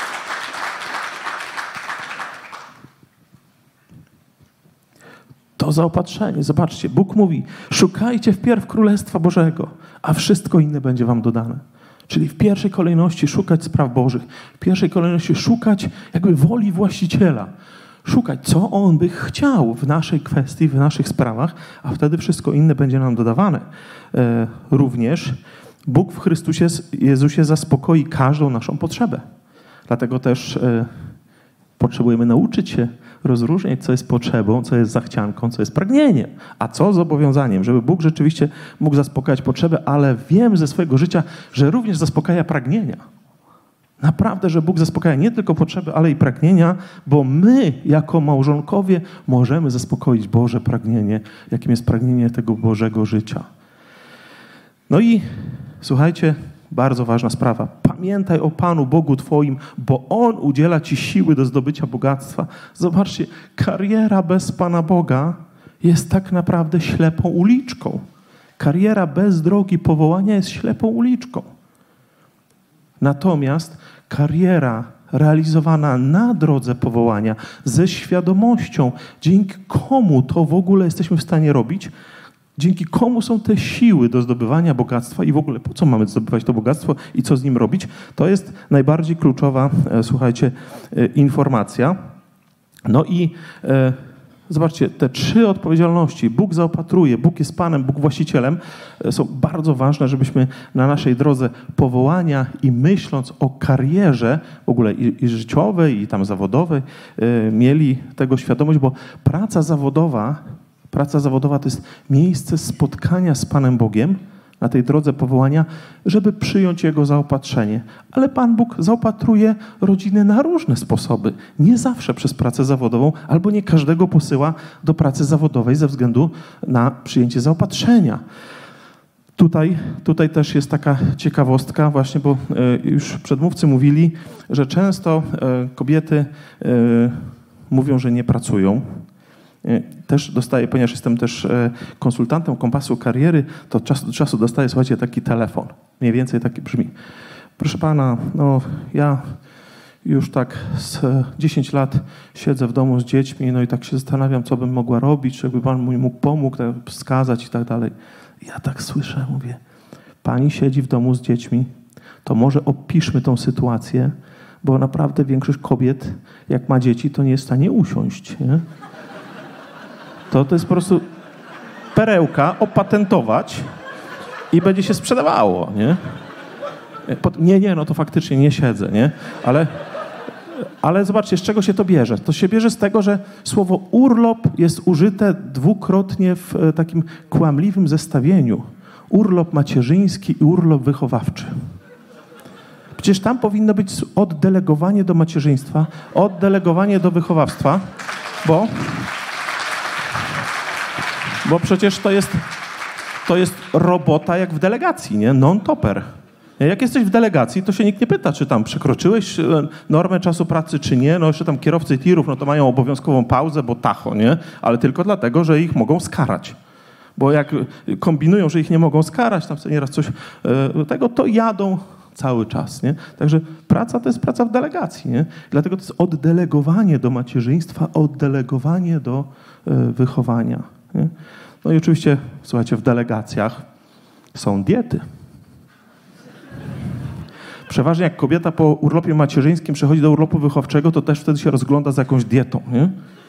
To to zaopatrzenie. Zobaczcie, Bóg mówi, szukajcie wpierw Królestwa Bożego, a wszystko inne będzie wam dodane. Czyli w pierwszej kolejności szukać spraw Bożych, w pierwszej kolejności szukać jakby woli właściciela. Szukać, co On by chciał w naszej kwestii, w naszych sprawach, a wtedy wszystko inne będzie nam dodawane. Również Bóg w Chrystusie Jezusie zaspokoi każdą naszą potrzebę. Dlatego też potrzebujemy nauczyć się rozróżniać, co jest potrzebą, co jest zachcianką, co jest pragnieniem, a co zobowiązaniem, żeby Bóg rzeczywiście mógł zaspokajać potrzebę, ale wiem ze swojego życia, że również zaspokaja pragnienia. Naprawdę, że Bóg zaspokaja nie tylko potrzeby, ale i pragnienia, bo my jako małżonkowie możemy zaspokoić Boże pragnienie, jakim jest pragnienie tego Bożego życia. No i słuchajcie, bardzo ważna sprawa. Pamiętaj o Panu Bogu Twoim, bo On udziela Ci siły do zdobycia bogactwa. Zobaczcie, kariera bez Pana Boga jest tak naprawdę ślepą uliczką. Kariera bez drogi powołania jest ślepą uliczką. Natomiast kariera realizowana na drodze powołania, ze świadomością, dzięki komu to w ogóle jesteśmy w stanie robić, dzięki komu są te siły do zdobywania bogactwa i w ogóle po co mamy zdobywać to bogactwo i co z nim robić, to jest najbardziej kluczowa, słuchajcie, informacja. No i zobaczcie, te 3 odpowiedzialności, Bóg zaopatruje, Bóg jest Panem, Bóg właścicielem, są bardzo ważne, żebyśmy na naszej drodze powołania i myśląc o karierze w ogóle i życiowej, i tam zawodowej, mieli tego świadomość, bo praca zawodowa to jest miejsce spotkania z Panem Bogiem na tej drodze powołania, żeby przyjąć Jego zaopatrzenie. Ale Pan Bóg zaopatruje rodziny na różne sposoby. Nie zawsze przez pracę zawodową, albo nie każdego posyła do pracy zawodowej ze względu na przyjęcie zaopatrzenia. Tutaj też jest taka ciekawostka właśnie, bo już przedmówcy mówili, że często kobiety mówią, że nie pracują. Też dostaję, ponieważ jestem też konsultantem Kompasu Kariery, to od czasu do czasu dostaję, słuchajcie, taki telefon. Mniej więcej taki brzmi. Proszę pana, no ja już tak z 10 lat siedzę w domu z dziećmi, no i tak się zastanawiam, co bym mogła robić, czy jakby pan mi mógł pomóc, tak wskazać i tak dalej. Ja tak słyszę, mówię, pani siedzi w domu z dziećmi, to może opiszmy tą sytuację, bo naprawdę większość kobiet, jak ma dzieci, to nie jest w stanie usiąść, nie? To jest po prostu perełka, opatentować i będzie się sprzedawało, nie? Nie, no to faktycznie nie siedzę, nie? Ale zobaczcie, z czego się to bierze? To się bierze z tego, że słowo urlop jest użyte dwukrotnie w takim kłamliwym zestawieniu. Urlop macierzyński i urlop wychowawczy. Przecież tam powinno być oddelegowanie do macierzyństwa, oddelegowanie do wychowawstwa, bo przecież to jest robota jak w delegacji, nie? Non-topper. Jak jesteś w delegacji, to się nikt nie pyta, czy tam przekroczyłeś normę czasu pracy, czy nie. No jeszcze tam kierowcy tirów, no to mają obowiązkową pauzę, bo tacho, nie? Ale tylko dlatego, że ich mogą skarać. Bo jak kombinują, że ich nie mogą skarać, tam sobie nieraz coś tego, to jadą cały czas, nie? Także praca to jest praca w delegacji, nie? Dlatego to jest oddelegowanie do macierzyństwa, oddelegowanie do wychowania, nie? No i oczywiście, słuchajcie, w delegacjach są diety. Przeważnie jak kobieta po urlopie macierzyńskim przechodzi do urlopu wychowczego, to też wtedy się rozgląda za jakąś dietą, nie?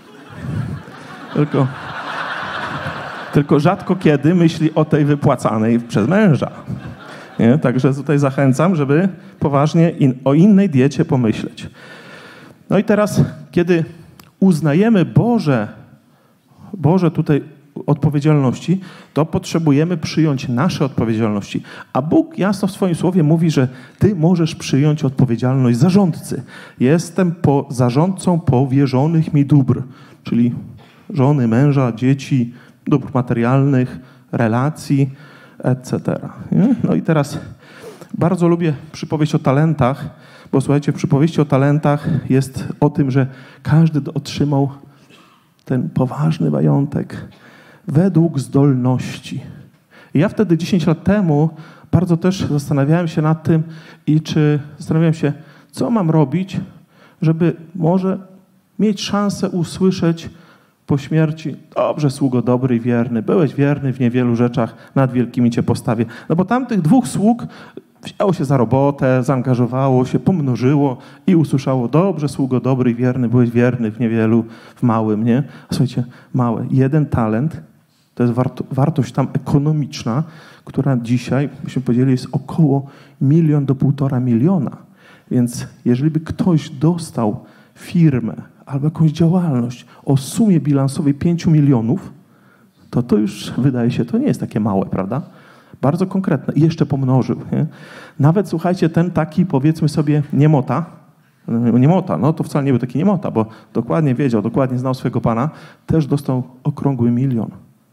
Tylko rzadko kiedy myśli o tej wypłacanej przez męża. Nie? Także tutaj zachęcam, żeby poważnie o innej diecie pomyśleć. No i teraz, kiedy uznajemy Boże tutaj odpowiedzialności, to potrzebujemy przyjąć nasze odpowiedzialności. A Bóg jasno w swoim słowie mówi, że ty możesz przyjąć odpowiedzialność zarządcy. Jestem zarządcą powierzonych mi dóbr, czyli żony, męża, dzieci, dóbr materialnych, relacji, etc. Nie? No i teraz bardzo lubię przypowieść o talentach, bo słuchajcie, w przypowieści o talentach jest o tym, że każdy otrzymał ten poważny majątek według zdolności. I ja wtedy 10 lat temu bardzo też zastanawiałem się nad tym zastanawiałem się, co mam robić, żeby może mieć szansę usłyszeć po śmierci, dobrze, sługo dobry i wierny, byłeś wierny w niewielu rzeczach, nad wielkimi cię postawię. No bo tamtych dwóch sług wzięło się za robotę, zaangażowało się, pomnożyło i usłyszało, dobrze, sługo dobry i wierny, byłeś wierny w niewielu, w małym, nie? A słuchajcie, małe, 1 talent to jest wartość tam ekonomiczna, która dzisiaj, byśmy powiedzieli, jest około 1 000 000 do 1,5 miliona. Więc jeżeli by ktoś dostał firmę albo jakąś działalność o sumie bilansowej 5 milionów, to już wydaje się, to nie jest takie małe, prawda? Bardzo konkretne. I jeszcze pomnożył. Nie? Nawet, słuchajcie, ten taki, powiedzmy sobie, niemota, no to wcale nie był taki niemota, bo dokładnie wiedział, dokładnie znał swojego Pana, też dostał okrągły 1 milion.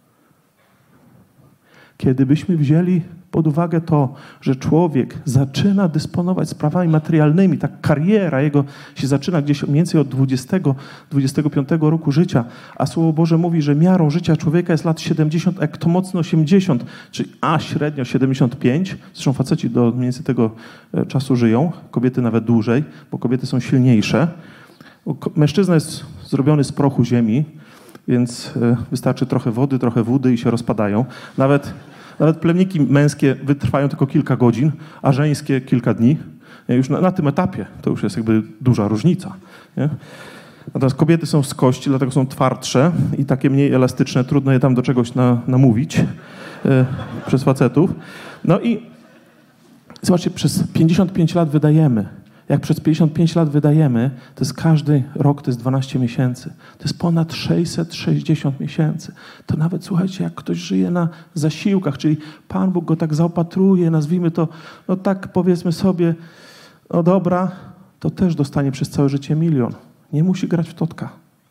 Kiedy byśmy wzięli pod uwagę to, że człowiek zaczyna dysponować sprawami materialnymi, tak kariera jego się zaczyna gdzieś mniej więcej od 20-25 roku życia, a Słowo Boże mówi, że miarą życia człowieka jest lat 70, a kto mocno 80, czyli średnio 75, zresztą faceci do mniej więcej tego czasu żyją, kobiety nawet dłużej, bo kobiety są silniejsze. Mężczyzna jest zrobiony z prochu ziemi, więc wystarczy trochę wody i się rozpadają. Nawet plemniki męskie wytrwają tylko kilka godzin, a żeńskie kilka dni. Już na tym etapie to już jest jakby duża różnica. Nie? Natomiast kobiety są z kości, dlatego są twardsze i takie mniej elastyczne. Trudno je tam do czegoś namówić przez facetów. No i zobaczcie, przez 55 lat wydajemy. Jak przez 55 lat wydajemy, to jest każdy rok, to jest 12 miesięcy. To jest ponad 660 miesięcy. To nawet, słuchajcie, jak ktoś żyje na zasiłkach, czyli Pan Bóg go tak zaopatruje, nazwijmy to, no tak powiedzmy sobie, no dobra, to też dostanie przez całe życie 1 milion. Nie musi grać w totka.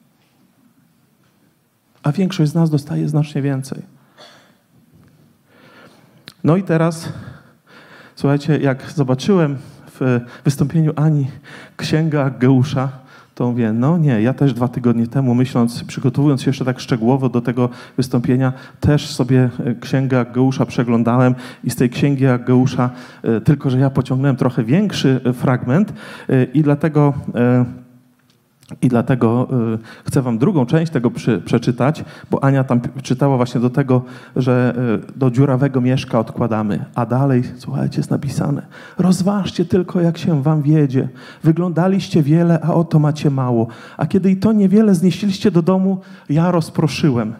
A większość z nas dostaje znacznie więcej. No i teraz, słuchajcie, jak zobaczyłem w wystąpieniu Ani Księga Aggeusza, to mówię, no nie, ja też 2 tygodnie temu przygotowując się jeszcze tak szczegółowo do tego wystąpienia, też sobie Księgę Aggeusza przeglądałem i z tej Księgi Aggeusza, tylko że ja pociągnąłem trochę większy fragment i dlatego chcę wam drugą część tego przeczytać, bo Ania tam czytała właśnie do tego, że do dziurawego mieszka odkładamy. A dalej, słuchajcie, jest napisane: rozważcie tylko, jak się wam wiedzie. Wyglądaliście wiele, a oto macie mało. A kiedy i to niewiele znieśliście do domu, ja rozproszyłem.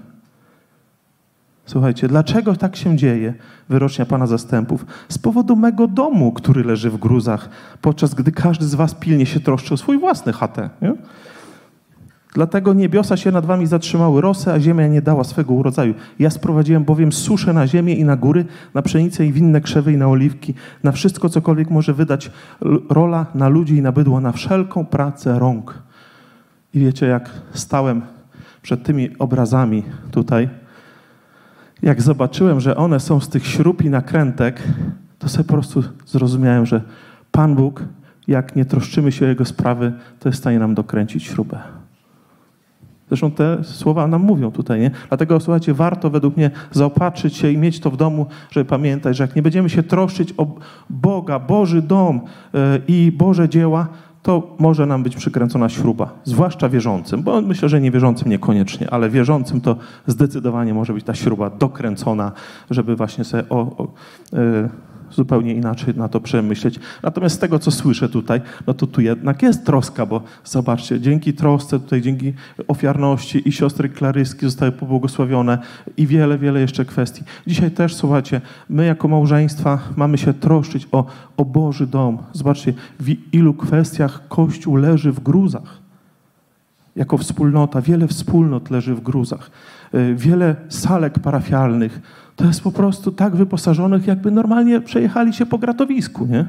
Słuchajcie, dlaczego tak się dzieje? Wyrocznia Pana Zastępów. Z powodu mego domu, który leży w gruzach, podczas gdy każdy z was pilnie się troszczy o swój własny chatę. Nie? Dlatego niebiosa się nad wami zatrzymały rosę, a ziemia nie dała swego urodzaju. Ja sprowadziłem bowiem suszę na ziemię i na góry, na pszenicę i winne krzewy i na oliwki, na wszystko, cokolwiek może wydać rola, na ludzi i na bydło, na wszelką pracę rąk. I wiecie, jak stałem przed tymi obrazami tutaj, jak zobaczyłem, że one są z tych śrub i nakrętek, to sobie po prostu zrozumiałem, że Pan Bóg, jak nie troszczymy się o Jego sprawy, to jest w stanie nam dokręcić śrubę. Zresztą te słowa nam mówią tutaj, nie? Dlatego, słuchajcie, warto według mnie zaopatrzyć się i mieć to w domu, żeby pamiętać, że jak nie będziemy się troszczyć o Boga, Boży dom i Boże dzieła, to może nam być przykręcona śruba, zwłaszcza wierzącym, bo myślę, że niewierzącym niekoniecznie, ale wierzącym to zdecydowanie może być ta śruba dokręcona, żeby właśnie sobie zupełnie inaczej na to przemyśleć. Natomiast z tego, co słyszę tutaj, no to tu jednak jest troska, bo zobaczcie, dzięki trosce tutaj, dzięki ofiarności i siostry Klaryski zostały pobłogosławione i wiele, wiele jeszcze kwestii. Dzisiaj też, słuchajcie, my jako małżeństwa mamy się troszczyć o Boży dom. Zobaczcie, w ilu kwestiach Kościół leży w gruzach. Jako wspólnota, wiele wspólnot leży w gruzach. Wiele salek parafialnych. To jest po prostu tak wyposażonych, jakby normalnie przejechali się po gratowisku, nie?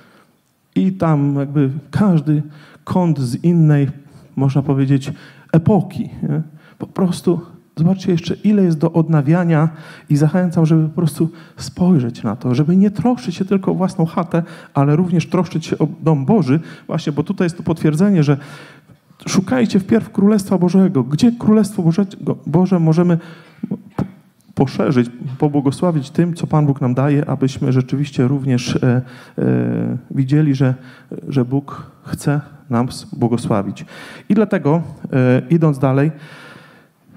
I tam jakby każdy kąt z innej, można powiedzieć, epoki. Nie? Po prostu zobaczcie jeszcze, ile jest do odnawiania i zachęcam, żeby po prostu spojrzeć na to, żeby nie troszczyć się tylko o własną chatę, ale również troszczyć się o dom Boży, właśnie, bo tutaj jest to potwierdzenie, że szukajcie wpierw Królestwa Bożego. Gdzie Królestwo Boże możemy poszerzyć, pobłogosławić tym, co Pan Bóg nam daje, abyśmy rzeczywiście również widzieli, że Bóg chce nam błogosławić. I dlatego, idąc dalej,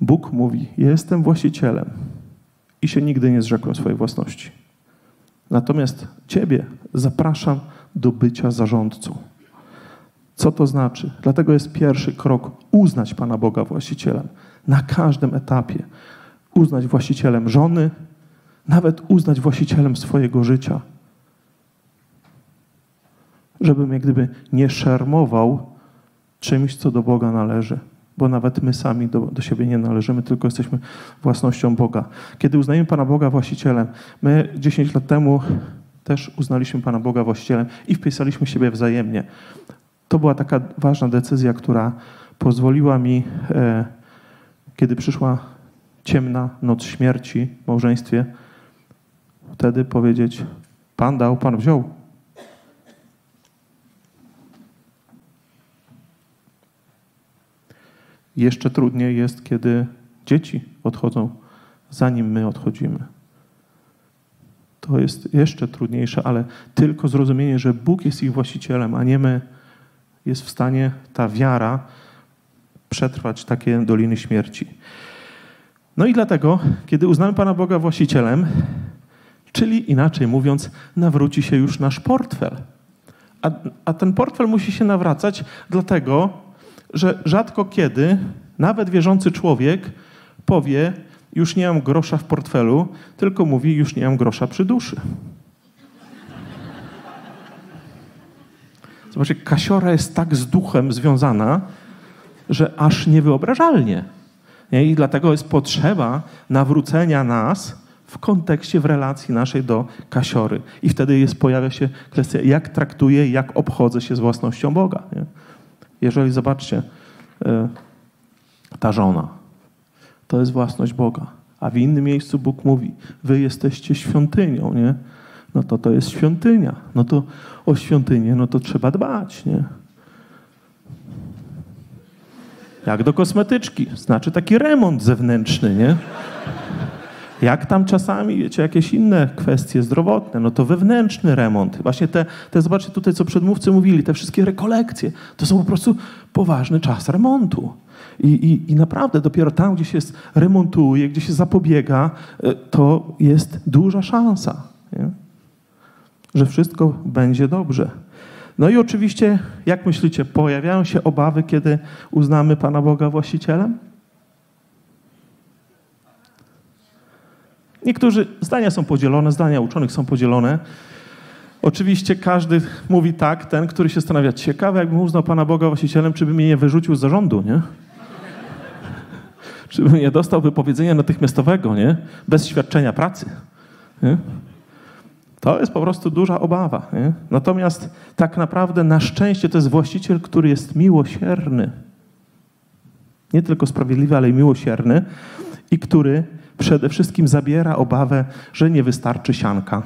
Bóg mówi, ja jestem właścicielem i się nigdy nie zrzekłem swojej własności. Natomiast ciebie zapraszam do bycia zarządcą. Co to znaczy? Dlatego jest pierwszy krok uznać Pana Boga właścicielem. Na każdym etapie. Uznać właścicielem żony, nawet uznać właścicielem swojego życia. Żebym jak gdyby nie szermował czymś, co do Boga należy. Bo nawet my sami do siebie nie należymy, tylko jesteśmy własnością Boga. Kiedy uznajemy Pana Boga właścicielem, my 10 lat temu też uznaliśmy Pana Boga właścicielem i wpisaliśmy siebie wzajemnie. To była taka ważna decyzja, która pozwoliła mi, kiedy przyszła ciemna noc śmierci w małżeństwie, wtedy powiedzieć, Pan dał, Pan wziął. Jeszcze trudniej jest, kiedy dzieci odchodzą, zanim my odchodzimy. To jest jeszcze trudniejsze, ale tylko zrozumienie, że Bóg jest ich właścicielem, a nie my, jest w stanie ta wiara przetrwać takie doliny śmierci. No i dlatego, kiedy uznamy Pana Boga właścicielem, czyli inaczej mówiąc, nawróci się już nasz portfel. A ten portfel musi się nawracać dlatego, że rzadko kiedy nawet wierzący człowiek powie, już nie mam grosza w portfelu, tylko mówi, już nie mam grosza przy duszy. Zobaczcie, kasiora jest tak z duchem związana, że aż niewyobrażalnie. I dlatego jest potrzeba nawrócenia nas w kontekście, w relacji naszej do kasiory. I wtedy pojawia się kwestia, jak traktuję, jak obchodzę się z własnością Boga. Nie? Jeżeli, zobaczcie, ta żona, to jest własność Boga. A w innym miejscu Bóg mówi, wy jesteście świątynią, nie? No to jest świątynia. No to o świątynię, no to trzeba dbać, nie? Jak do kosmetyczki. Znaczy taki remont zewnętrzny, nie? Jak tam czasami, wiecie, jakieś inne kwestie zdrowotne, no to wewnętrzny remont. Właśnie zobaczcie tutaj, co przedmówcy mówili, te wszystkie rekolekcje, to są po prostu poważny czas remontu. I naprawdę dopiero tam, gdzie się remontuje, gdzie się zapobiega, to jest duża szansa, nie? Że wszystko będzie dobrze. No i oczywiście, jak myślicie, pojawiają się obawy, kiedy uznamy Pana Boga właścicielem? Niektórzy zdania są podzielone, zdania uczonych są podzielone. Oczywiście każdy mówi tak, ten, który się zastanawia, ciekawe, jakbym uznał Pana Boga właścicielem, czy by mnie nie wyrzucił z zarządu, nie? Czy by nie dostał wypowiedzenia natychmiastowego, nie? Bez świadczenia pracy, nie? To jest po prostu duża obawa, nie? Natomiast tak naprawdę na szczęście to jest właściciel, który jest miłosierny. Nie tylko sprawiedliwy, ale i miłosierny i który przede wszystkim zabiera obawę, że nie wystarczy sianka.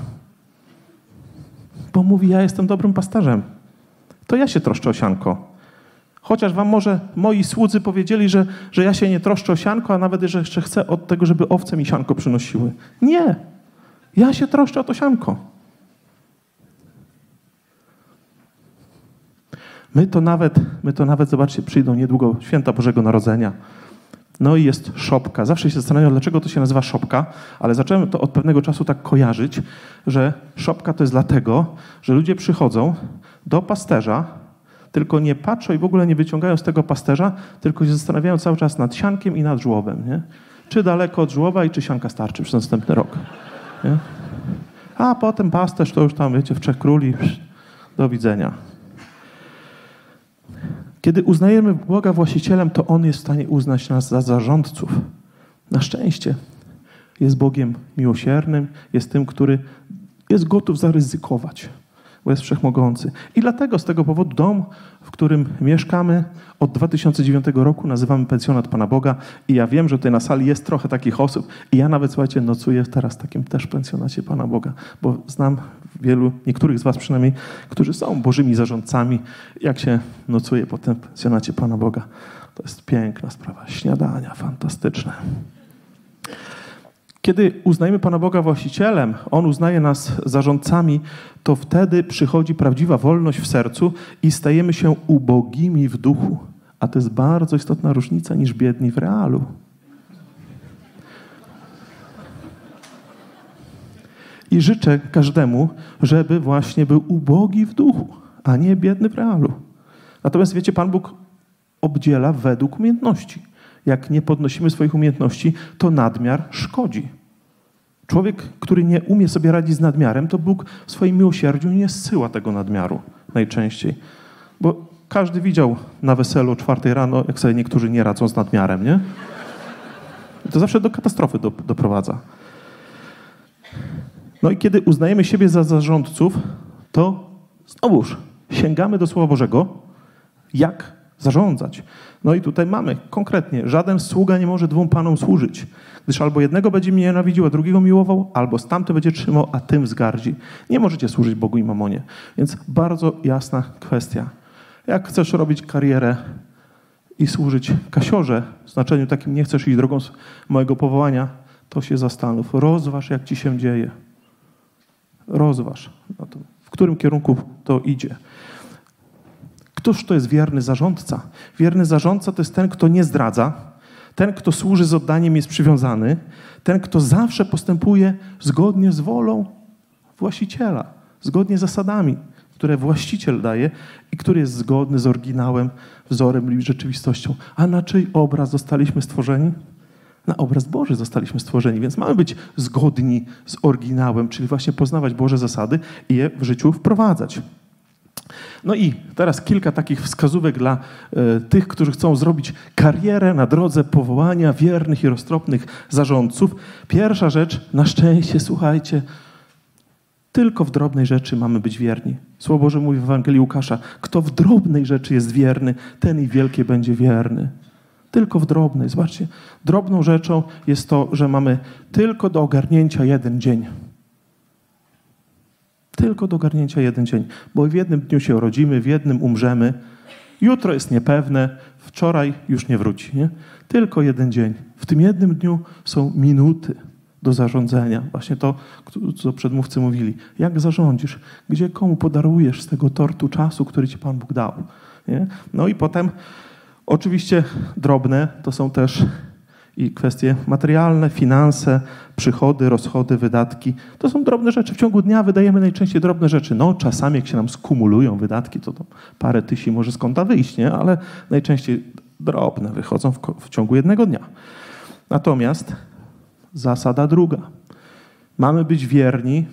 Bo mówi, ja jestem dobrym pasterzem. To ja się troszczę o sianko. Chociaż wam może moi słudzy powiedzieli, że ja się nie troszczę o sianko, a nawet, że jeszcze chcę od tego, żeby owce mi sianko przynosiły. Nie. Ja się troszczę o to sianko. My to nawet, zobaczcie, przyjdą niedługo święta Bożego Narodzenia. No i jest szopka. Zawsze się zastanawiam, dlaczego to się nazywa szopka, ale zacząłem to od pewnego czasu tak kojarzyć, że szopka to jest dlatego, że ludzie przychodzą do pasterza, tylko nie patrzą i w ogóle nie wyciągają z tego pasterza, tylko się zastanawiają cały czas nad siankiem i nad żłobem, nie? Czy daleko od żłoba i czy sianka starczy przez następny rok. Nie? A potem pasterz to już tam, wiecie, w Trzech Króli, do widzenia. Kiedy uznajemy Boga właścicielem, to On jest w stanie uznać nas za zarządców. Na szczęście jest Bogiem miłosiernym, jest tym, który jest gotów zaryzykować, bo jest wszechmogący. I dlatego z tego powodu dom, w którym mieszkamy od 2009 roku, nazywamy pensjonat Pana Boga. I ja wiem, że tutaj na sali jest trochę takich osób i ja nawet, słuchajcie, nocuję teraz w takim też pensjonacie Pana Boga, bo znam niektórych z was przynajmniej, którzy są Bożymi zarządcami, jak się nocuje po tym pensjonacie Pana Boga. To jest piękna sprawa. Śniadania fantastyczne. Kiedy uznajemy Pana Boga właścicielem, On uznaje nas zarządcami, to wtedy przychodzi prawdziwa wolność w sercu i stajemy się ubogimi w duchu. A to jest bardzo istotna różnica niż biedni w realu. I życzę każdemu, żeby właśnie był ubogi w duchu, a nie biedny w realu. Natomiast wiecie, Pan Bóg obdziela według umiejętności. Jak nie podnosimy swoich umiejętności, to nadmiar szkodzi. Człowiek, który nie umie sobie radzić z nadmiarem, to Bóg w swoim miłosierdziu nie zsyła tego nadmiaru najczęściej. Bo każdy widział na weselu o 4 rano, jak sobie niektórzy nie radzą z nadmiarem, nie? To zawsze do katastrofy doprowadza. No i kiedy uznajemy siebie za zarządców, to znowuż sięgamy do Słowa Bożego, jak zarządzać. No i tutaj mamy konkretnie, żaden sługa nie może 2 panom służyć, gdyż albo jednego będzie nienawidził, a drugiego miłował, albo z tamtym będzie trzymał, a tym wzgardzi. Nie możecie służyć Bogu i mamonie. Więc bardzo jasna kwestia. Jak chcesz robić karierę i służyć kasiorze, w znaczeniu takim nie chcesz iść drogą mojego powołania, to się zastanów. Rozważ, jak ci się dzieje. Rozważ, w którym kierunku to idzie. Któż to jest wierny zarządca? Wierny zarządca to jest ten, kto nie zdradza, ten, kto służy z oddaniem, jest przywiązany, ten, kto zawsze postępuje zgodnie z wolą właściciela, zgodnie z zasadami, które właściciel daje i który jest zgodny z oryginałem, wzorem i rzeczywistością. A na czyj obraz zostaliśmy stworzeni? Na obraz Boży zostaliśmy stworzeni, więc mamy być zgodni z oryginałem, czyli właśnie poznawać Boże zasady i je w życiu wprowadzać. No i teraz kilka takich wskazówek dla tych, którzy chcą zrobić karierę na drodze powołania wiernych i roztropnych zarządców. Pierwsza rzecz, na szczęście, słuchajcie, tylko w drobnej rzeczy mamy być wierni. Słowo Boże mówi w Ewangelii Łukasza, kto w drobnej rzeczy jest wierny, ten i wielkie będzie wierny. Tylko w drobnej. Zobaczcie, drobną rzeczą jest to, że mamy tylko do ogarnięcia 1 dzień. Tylko do ogarnięcia 1 dzień. Bo w jednym dniu się urodzimy, w jednym umrzemy. Jutro jest niepewne, wczoraj już nie wróci. Nie? Tylko 1 dzień. W tym jednym dniu są minuty do zarządzania. Właśnie to, co przedmówcy mówili. Jak zarządzisz? Gdzie komu podarujesz z tego tortu czasu, który ci Pan Bóg dał? Nie? No i potem oczywiście drobne to są też i kwestie materialne, finanse, przychody, rozchody, wydatki. To są drobne rzeczy. W ciągu dnia wydajemy najczęściej drobne rzeczy. No czasami jak się nam skumulują wydatki, to parę tysięcy może z konta wyjść, nie? Ale najczęściej drobne wychodzą w ciągu 1 dnia. Natomiast zasada druga. Mamy być wierni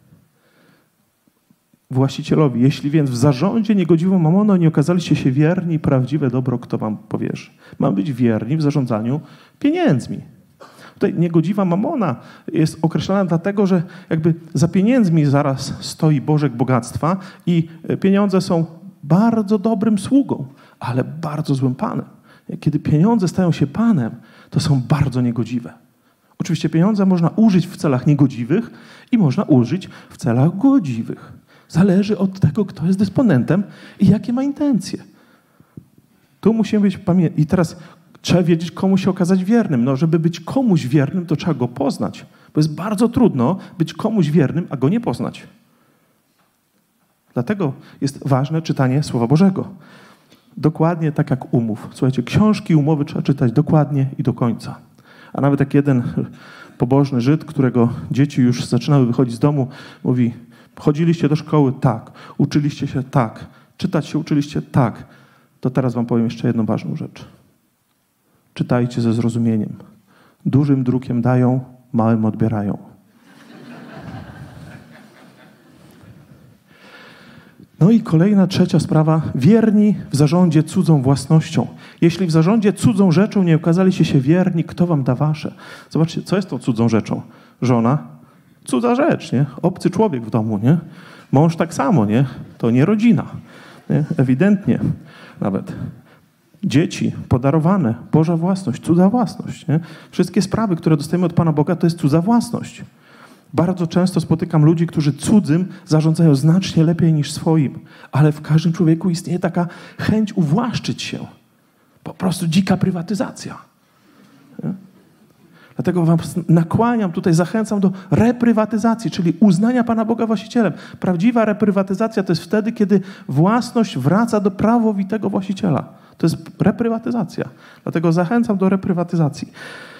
właścicielowi. Jeśli więc w zarządzie niegodziwą mamoną nie okazaliście się wierni, prawdziwe dobro kto wam powierzy. Mamy być wierni w zarządzaniu pieniędzmi. Tutaj niegodziwa mamona jest określana dlatego, że jakby za pieniędzmi zaraz stoi bożek bogactwa i pieniądze są bardzo dobrym sługą, ale bardzo złym panem. Kiedy pieniądze stają się panem, to są bardzo niegodziwe. Oczywiście pieniądze można użyć w celach niegodziwych i można użyć w celach godziwych. Zależy od tego, kto jest dysponentem i jakie ma intencje. Tu musimy być pamiętni. I teraz trzeba wiedzieć, komu się okazać wiernym. No, żeby być komuś wiernym, to trzeba go poznać. Bo jest bardzo trudno być komuś wiernym, a go nie poznać. Dlatego jest ważne czytanie Słowa Bożego. Dokładnie tak jak umów. Słuchajcie, książki, umowy trzeba czytać dokładnie i do końca. A nawet jak jeden pobożny Żyd, którego dzieci już zaczynały wychodzić z domu, mówi: chodziliście do szkoły? Tak. Uczyliście się? Tak. Czytać się uczyliście? Tak. To teraz wam powiem jeszcze jedną ważną rzecz. Czytajcie ze zrozumieniem. Dużym drukiem dają, małym odbierają. No i kolejna, trzecia sprawa. Wierni w zarządzie cudzą własnością. Jeśli w zarządzie cudzą rzeczą nie okazaliście się wierni, kto wam da wasze? Zobaczcie, co jest tą cudzą rzeczą? Żona? Cudza rzecz, nie? Obcy człowiek w domu, nie? Mąż tak samo, nie? To nie rodzina. Nie? Ewidentnie nawet. Dzieci podarowane, Boża własność, cudza własność. Nie? Wszystkie sprawy, które dostajemy od Pana Boga, to jest cudza własność. Bardzo często spotykam ludzi, którzy cudzym zarządzają znacznie lepiej niż swoim, ale w każdym człowieku istnieje taka chęć uwłaszczyć się. Po prostu dzika prywatyzacja. Nie? Dlatego wam nakłaniam, tutaj zachęcam do reprywatyzacji, czyli uznania Pana Boga właścicielem. Prawdziwa reprywatyzacja to jest wtedy, kiedy własność wraca do prawowitego właściciela. To jest reprywatyzacja. Dlatego zachęcam do reprywatyzacji.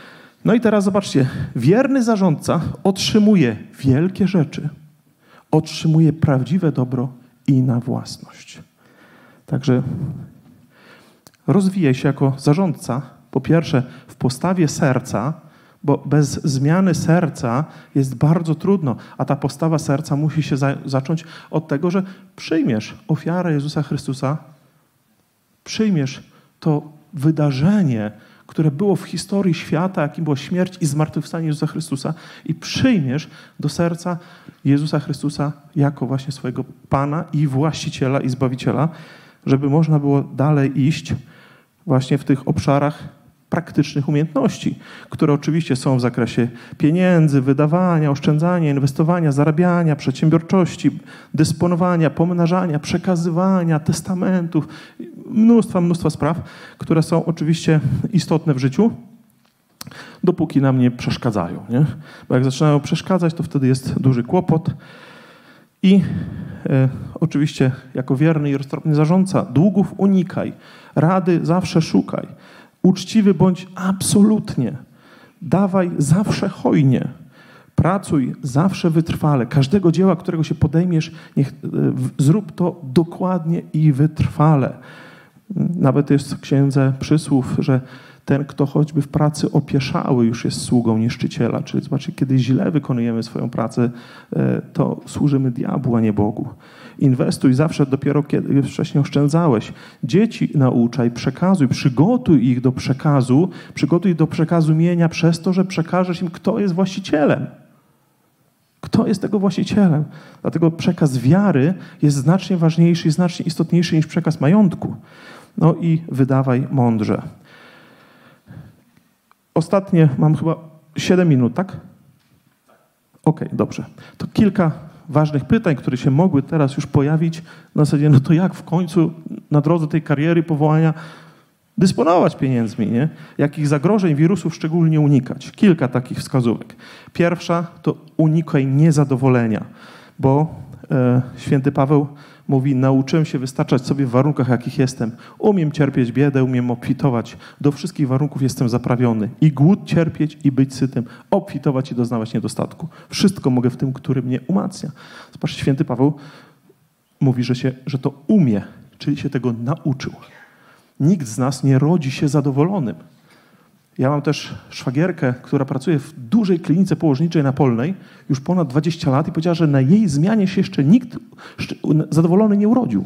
No i teraz zobaczcie, wierny zarządca otrzymuje wielkie rzeczy, otrzymuje prawdziwe dobro i na własność. Także rozwijaj się jako zarządca, po pierwsze w postawie serca, bo bez zmiany serca jest bardzo trudno, a ta postawa serca musi się zacząć od tego, że przyjmiesz ofiarę Jezusa Chrystusa, przyjmiesz to wydarzenie, które było w historii świata, jakim była śmierć i zmartwychwstanie Jezusa Chrystusa i przyjmiesz do serca Jezusa Chrystusa jako właśnie swojego Pana i Właściciela i Zbawiciela, żeby można było dalej iść właśnie w tych obszarach praktycznych umiejętności, które oczywiście są w zakresie pieniędzy, wydawania, oszczędzania, inwestowania, zarabiania, przedsiębiorczości, dysponowania, pomnażania, przekazywania, testamentów, mnóstwa spraw, które są oczywiście istotne w życiu, dopóki nam nie przeszkadzają. Nie? Bo jak zaczynają przeszkadzać, to wtedy jest duży kłopot. I oczywiście jako wierny i roztropny zarządca długów unikaj, rady zawsze szukaj, uczciwy bądź absolutnie, dawaj zawsze hojnie, pracuj zawsze wytrwale. Każdego dzieła, którego się podejmiesz, zrób to dokładnie i wytrwale. Nawet jest w Księdze Przysłów, że ten, kto choćby w pracy opieszały, już jest sługą niszczyciela. Czyli zobaczcie, kiedy źle wykonujemy swoją pracę, to służymy diabłu, a nie Bogu. Inwestuj zawsze dopiero, kiedy wcześniej oszczędzałeś. Dzieci nauczaj, przekazuj, przygotuj ich do przekazu mienia przez to, że przekażesz im, kto jest właścicielem. Kto jest tego właścicielem? Dlatego przekaz wiary jest znacznie ważniejszy i znacznie istotniejszy niż przekaz majątku. No i wydawaj mądrze. Ostatnie, mam chyba 7 minut, tak? Okej, dobrze. To kilka ważnych pytań, które się mogły teraz już pojawić. Na zasadzie, no to jak w końcu na drodze tej kariery, powołania dysponować pieniędzmi, nie? Jakich zagrożeń, wirusów szczególnie unikać? Kilka takich wskazówek. Pierwsza to unikaj niezadowolenia, bo święty Paweł mówi, nauczyłem się wystarczać sobie w warunkach, jakich jestem. Umiem cierpieć biedę, umiem obfitować. Do wszystkich warunków jestem zaprawiony. I głód cierpieć, i być sytym. Obfitować i doznawać niedostatku. Wszystko mogę w tym, który mnie umacnia. Zobaczcie, święty Paweł mówi, że to umie, czyli się tego nauczył. Nikt z nas nie rodzi się zadowolonym. Ja mam też szwagierkę, która pracuje w dużej klinice położniczej na Polnej już ponad 20 lat i powiedziała, że na jej zmianie się jeszcze nikt zadowolony nie urodził.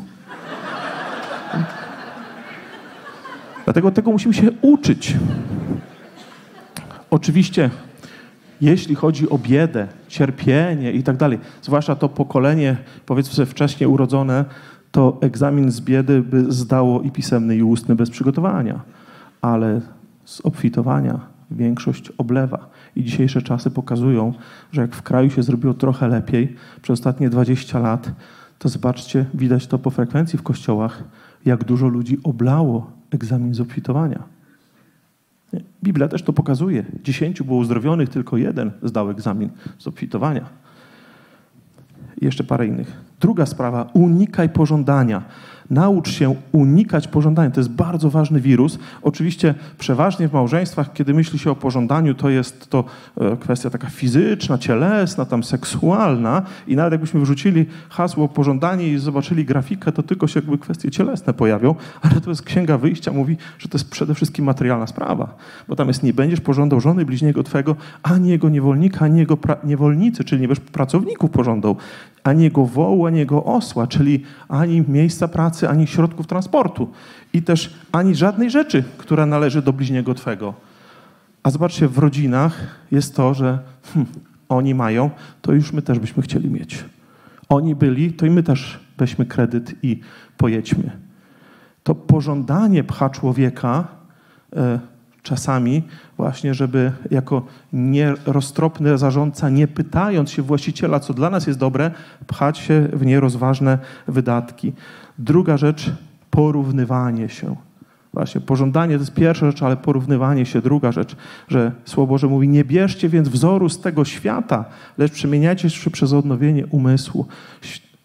Dlatego tego musimy się uczyć. Oczywiście, jeśli chodzi o biedę, cierpienie i tak dalej, zwłaszcza to pokolenie, powiedzmy wcześniej urodzone, to egzamin z biedy by zdało i pisemny, i ustny bez przygotowania. Ale z obfitowania większość oblewa. I dzisiejsze czasy pokazują, że jak w kraju się zrobiło trochę lepiej przez ostatnie 20 lat, to zobaczcie, widać to po frekwencji w kościołach, jak dużo ludzi oblało egzamin z obfitowania. Biblia też to pokazuje. 10 było uzdrowionych, tylko 1 zdał egzamin z obfitowania. I jeszcze parę innych. Druga sprawa, unikaj pożądania. Naucz się unikać pożądania. To jest bardzo ważny wirus. Oczywiście przeważnie w małżeństwach, kiedy myśli się o pożądaniu, to jest to kwestia taka fizyczna, cielesna, tam seksualna i nawet jakbyśmy wrzucili hasło pożądanie i zobaczyli grafikę, to tylko się jakby kwestie cielesne pojawią, ale to jest Księga Wyjścia, mówi, że to jest przede wszystkim materialna sprawa, bo tam jest nie będziesz pożądał żony bliźniego twego, ani jego niewolnika, ani jego niewolnicy, czyli nie będziesz pracowników pożądał, ani jego wołu, ani jego osła, czyli ani miejsca pracy, ani środków transportu i też ani żadnej rzeczy, która należy do bliźniego twego. A zobaczcie, w rodzinach jest to, że oni mają, to już my też byśmy chcieli mieć. Oni byli, to i my też weźmy kredyt i pojedźmy. To pożądanie pcha człowieka czasami właśnie, żeby jako nieroztropny zarządca, nie pytając się właściciela, co dla nas jest dobre, pchać się w nierozważne wydatki. Druga rzecz, porównywanie się. Właśnie pożądanie to jest pierwsza rzecz, ale porównywanie się druga rzecz, że Słowo Boże mówi, nie bierzcie więc wzoru z tego świata, lecz przemieniajcie się przez odnowienie umysłu.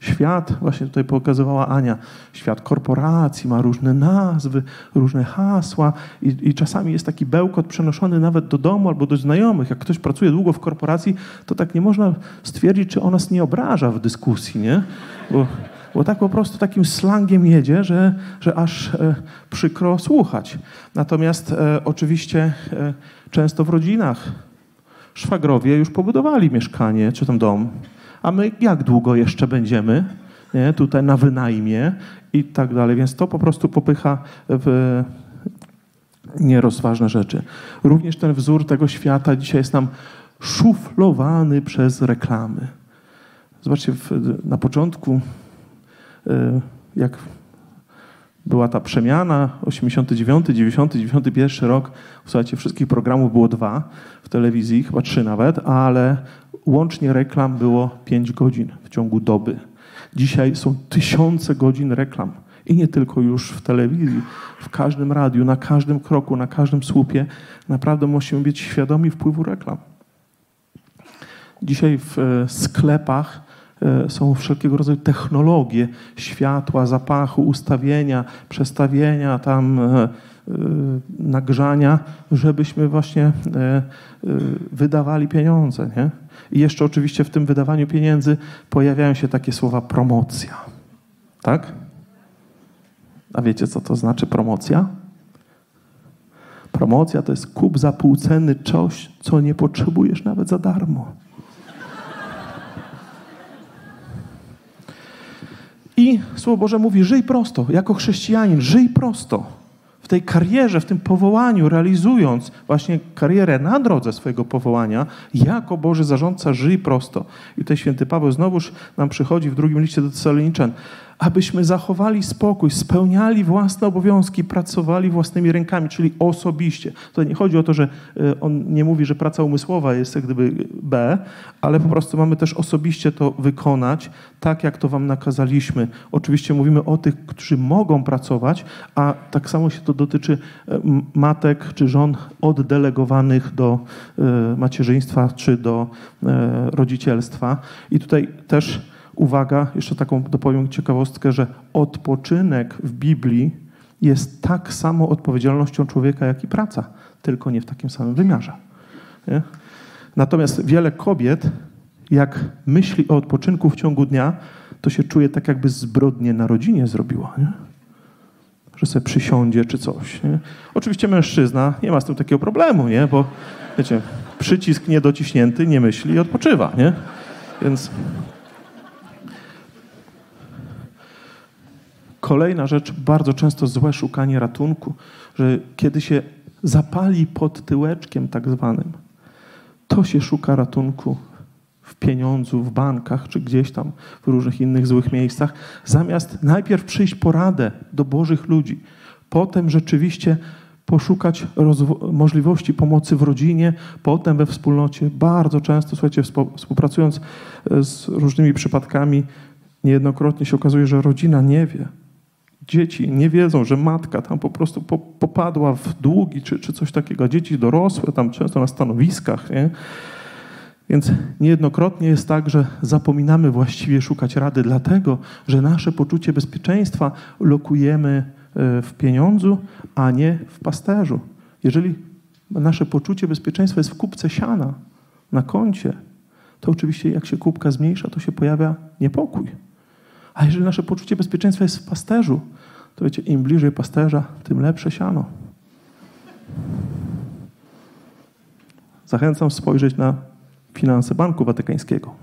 Świat, właśnie tutaj pokazywała Ania, świat korporacji ma różne nazwy, różne hasła i czasami jest taki bełkot przenoszony nawet do domu albo do znajomych. Jak ktoś pracuje długo w korporacji, to tak nie można stwierdzić, czy on nas nie obraża w dyskusji, nie? Bo tak po prostu takim slangiem jedzie, że aż przykro słuchać. Natomiast oczywiście często w rodzinach szwagrowie już pobudowali mieszkanie czy tam dom, a my jak długo jeszcze będziemy, nie? Tutaj na wynajmie i tak dalej. Więc to po prostu popycha w nierozważne rzeczy. Również ten wzór tego świata dzisiaj jest nam szuflowany przez reklamy. Zobaczcie, na początku, jak była ta przemiana, 89, 90, 91 rok, słuchajcie, wszystkich programów było 2 w telewizji, chyba 3 nawet, ale łącznie reklam było 5 godzin w ciągu doby. Dzisiaj są tysiące godzin reklam. I nie tylko już w telewizji, w każdym radiu, na każdym kroku, na każdym słupie. Naprawdę musimy być świadomi wpływu reklam. Dzisiaj w sklepach są wszelkiego rodzaju technologie światła, zapachu, ustawienia, przestawienia, tam nagrzania, żebyśmy właśnie wydawali pieniądze. Nie? I jeszcze oczywiście w tym wydawaniu pieniędzy pojawiają się takie słowa promocja. Tak? A wiecie, co to znaczy promocja? Promocja to jest kup za pół ceny coś, co nie potrzebujesz nawet za darmo. I Słowo Boże mówi, żyj prosto. Jako chrześcijanin, żyj prosto. W tej karierze, w tym powołaniu, realizując właśnie karierę na drodze swojego powołania, jako Boży zarządca, żyj prosto. I tutaj święty Paweł znowuż nam przychodzi w drugim liście do Tesaloniczan, abyśmy zachowali spokój, spełniali własne obowiązki, pracowali własnymi rękami, czyli osobiście. Tutaj nie chodzi o to, że on nie mówi, że praca umysłowa jest jak gdyby B, ale po prostu mamy też osobiście to wykonać, tak jak to wam nakazaliśmy. Oczywiście mówimy o tych, którzy mogą pracować, a tak samo się to dotyczy matek czy żon oddelegowanych do macierzyństwa czy do rodzicielstwa. I tutaj też uwaga, jeszcze taką dopowiem ciekawostkę, że odpoczynek w Biblii jest tak samo odpowiedzialnością człowieka, jak i praca, tylko nie w takim samym wymiarze. Nie? Natomiast wiele kobiet, jak myśli o odpoczynku w ciągu dnia, to się czuje tak, jakby zbrodnię na rodzinie zrobiła. Nie? Że sobie przysiądzie czy coś. Nie? Oczywiście mężczyzna nie ma z tym takiego problemu, nie? Bo wiecie, przycisk niedociśnięty, nie myśli i odpoczywa. Nie? Więc kolejna rzecz, bardzo często złe szukanie ratunku, że kiedy się zapali pod tyłeczkiem tak zwanym, to się szuka ratunku w pieniądzu, w bankach, czy gdzieś tam w różnych innych złych miejscach, zamiast najpierw przyjść po radę do Bożych ludzi, potem rzeczywiście poszukać możliwości pomocy w rodzinie, potem we wspólnocie. Bardzo często, słuchajcie, współpracując z różnymi przypadkami, niejednokrotnie się okazuje, że rodzina nie wie. Dzieci nie wiedzą, że matka tam po prostu popadła w długi czy coś takiego. Dzieci dorosłe, tam często na stanowiskach. Nie? Więc niejednokrotnie jest tak, że zapominamy właściwie szukać rady, dlatego że nasze poczucie bezpieczeństwa lokujemy w pieniądzu, a nie w pasterzu. Jeżeli nasze poczucie bezpieczeństwa jest w kupce siana na koncie, to oczywiście jak się kubka zmniejsza, to się pojawia niepokój. A jeżeli nasze poczucie bezpieczeństwa jest w pasterzu, to wiecie, im bliżej pasterza, tym lepsze siano. Zachęcam spojrzeć na finanse Banku Watykańskiego.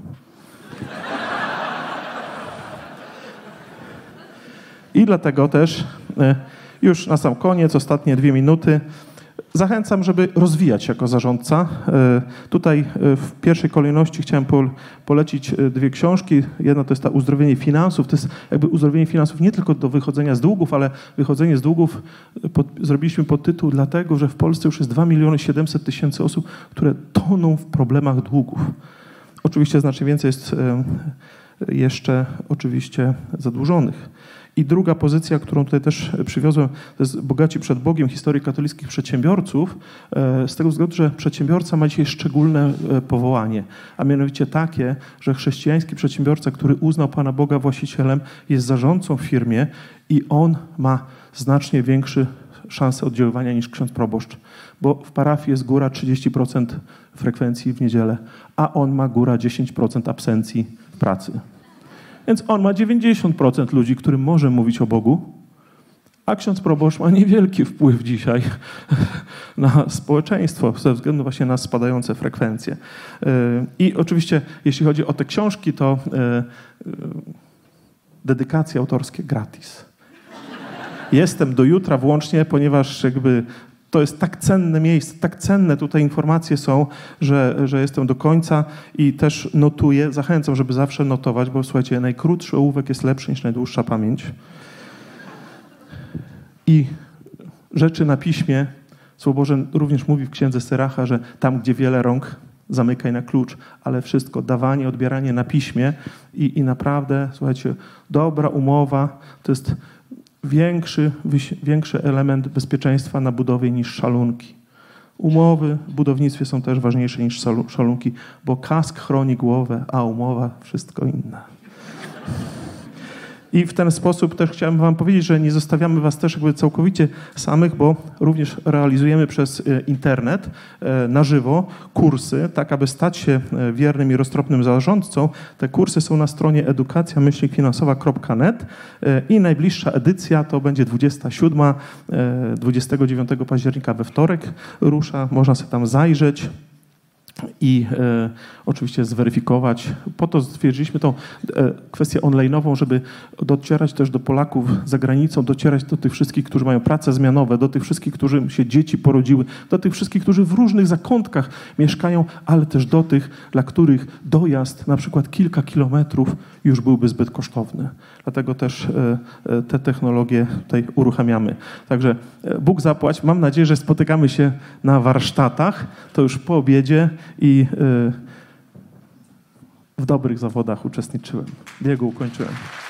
I dlatego też, już na sam koniec, ostatnie 2 minuty, zachęcam, żeby rozwijać się jako zarządca. Tutaj w pierwszej kolejności chciałem polecić 2 książki. Jedna to jest ta Uzdrowienie finansów. To jest jakby uzdrowienie finansów nie tylko do wychodzenia z długów, ale wychodzenie z długów zrobiliśmy podtytuł dlatego, że w Polsce już jest 2 700 000 osób, które toną w problemach długów. Oczywiście znacznie więcej jest jeszcze oczywiście zadłużonych. I druga pozycja, którą tutaj też przywiozłem, to jest Bogaci przed Bogiem, historii katolickich przedsiębiorców, z tego względu, że przedsiębiorca ma dzisiaj szczególne powołanie, a mianowicie takie, że chrześcijański przedsiębiorca, który uznał Pana Boga właścicielem, jest zarządcą w firmie i on ma znacznie większe szanse oddziaływania niż ksiądz proboszcz, bo w parafii jest góra 30% frekwencji w niedzielę, a on ma góra 10% absencji w pracy. Więc on ma 90% ludzi, którym może mówić o Bogu, a ksiądz proboszcz ma niewielki wpływ dzisiaj na społeczeństwo ze względu właśnie na spadające frekwencje. I oczywiście, jeśli chodzi o te książki, to dedykacje autorskie gratis. Jestem do jutra włącznie, ponieważ jakby to jest tak cenne miejsce, tak cenne tutaj informacje są, że jestem do końca i też notuję. Zachęcam, żeby zawsze notować, bo słuchajcie, najkrótszy ołówek jest lepszy niż najdłuższa pamięć. I rzeczy na piśmie, Słowo Boże również mówi w księdze Syracha, że tam, gdzie wiele rąk, zamykaj na klucz, ale wszystko, dawanie, odbieranie na piśmie i naprawdę, słuchajcie, dobra umowa to jest większy element bezpieczeństwa na budowie niż szalunki. Umowy w budownictwie są też ważniejsze niż szalunki, bo kask chroni głowę, a umowa wszystko inne. I w ten sposób też chciałem wam powiedzieć, że nie zostawiamy was też jakby całkowicie samych, bo również realizujemy przez internet na żywo kursy, tak aby stać się wiernym i roztropnym zarządcą. Te kursy są na stronie edukacja-finansowa.net i najbliższa edycja to będzie 27, 29 października we wtorek rusza, można sobie tam zajrzeć i oczywiście zweryfikować. Po to stwierdziliśmy tą kwestię online'ową, żeby docierać też do Polaków za granicą, docierać do tych wszystkich, którzy mają prace zmianowe, do tych wszystkich, którym się dzieci porodziły, do tych wszystkich, którzy w różnych zakątkach mieszkają, ale też do tych, dla których dojazd na przykład kilka kilometrów już byłby zbyt kosztowny. Dlatego też te technologie tutaj uruchamiamy. Także Bóg zapłać. Mam nadzieję, że spotykamy się na warsztatach. To już po obiedzie i w dobrych zawodach uczestniczyłem. Biegu ukończyłem.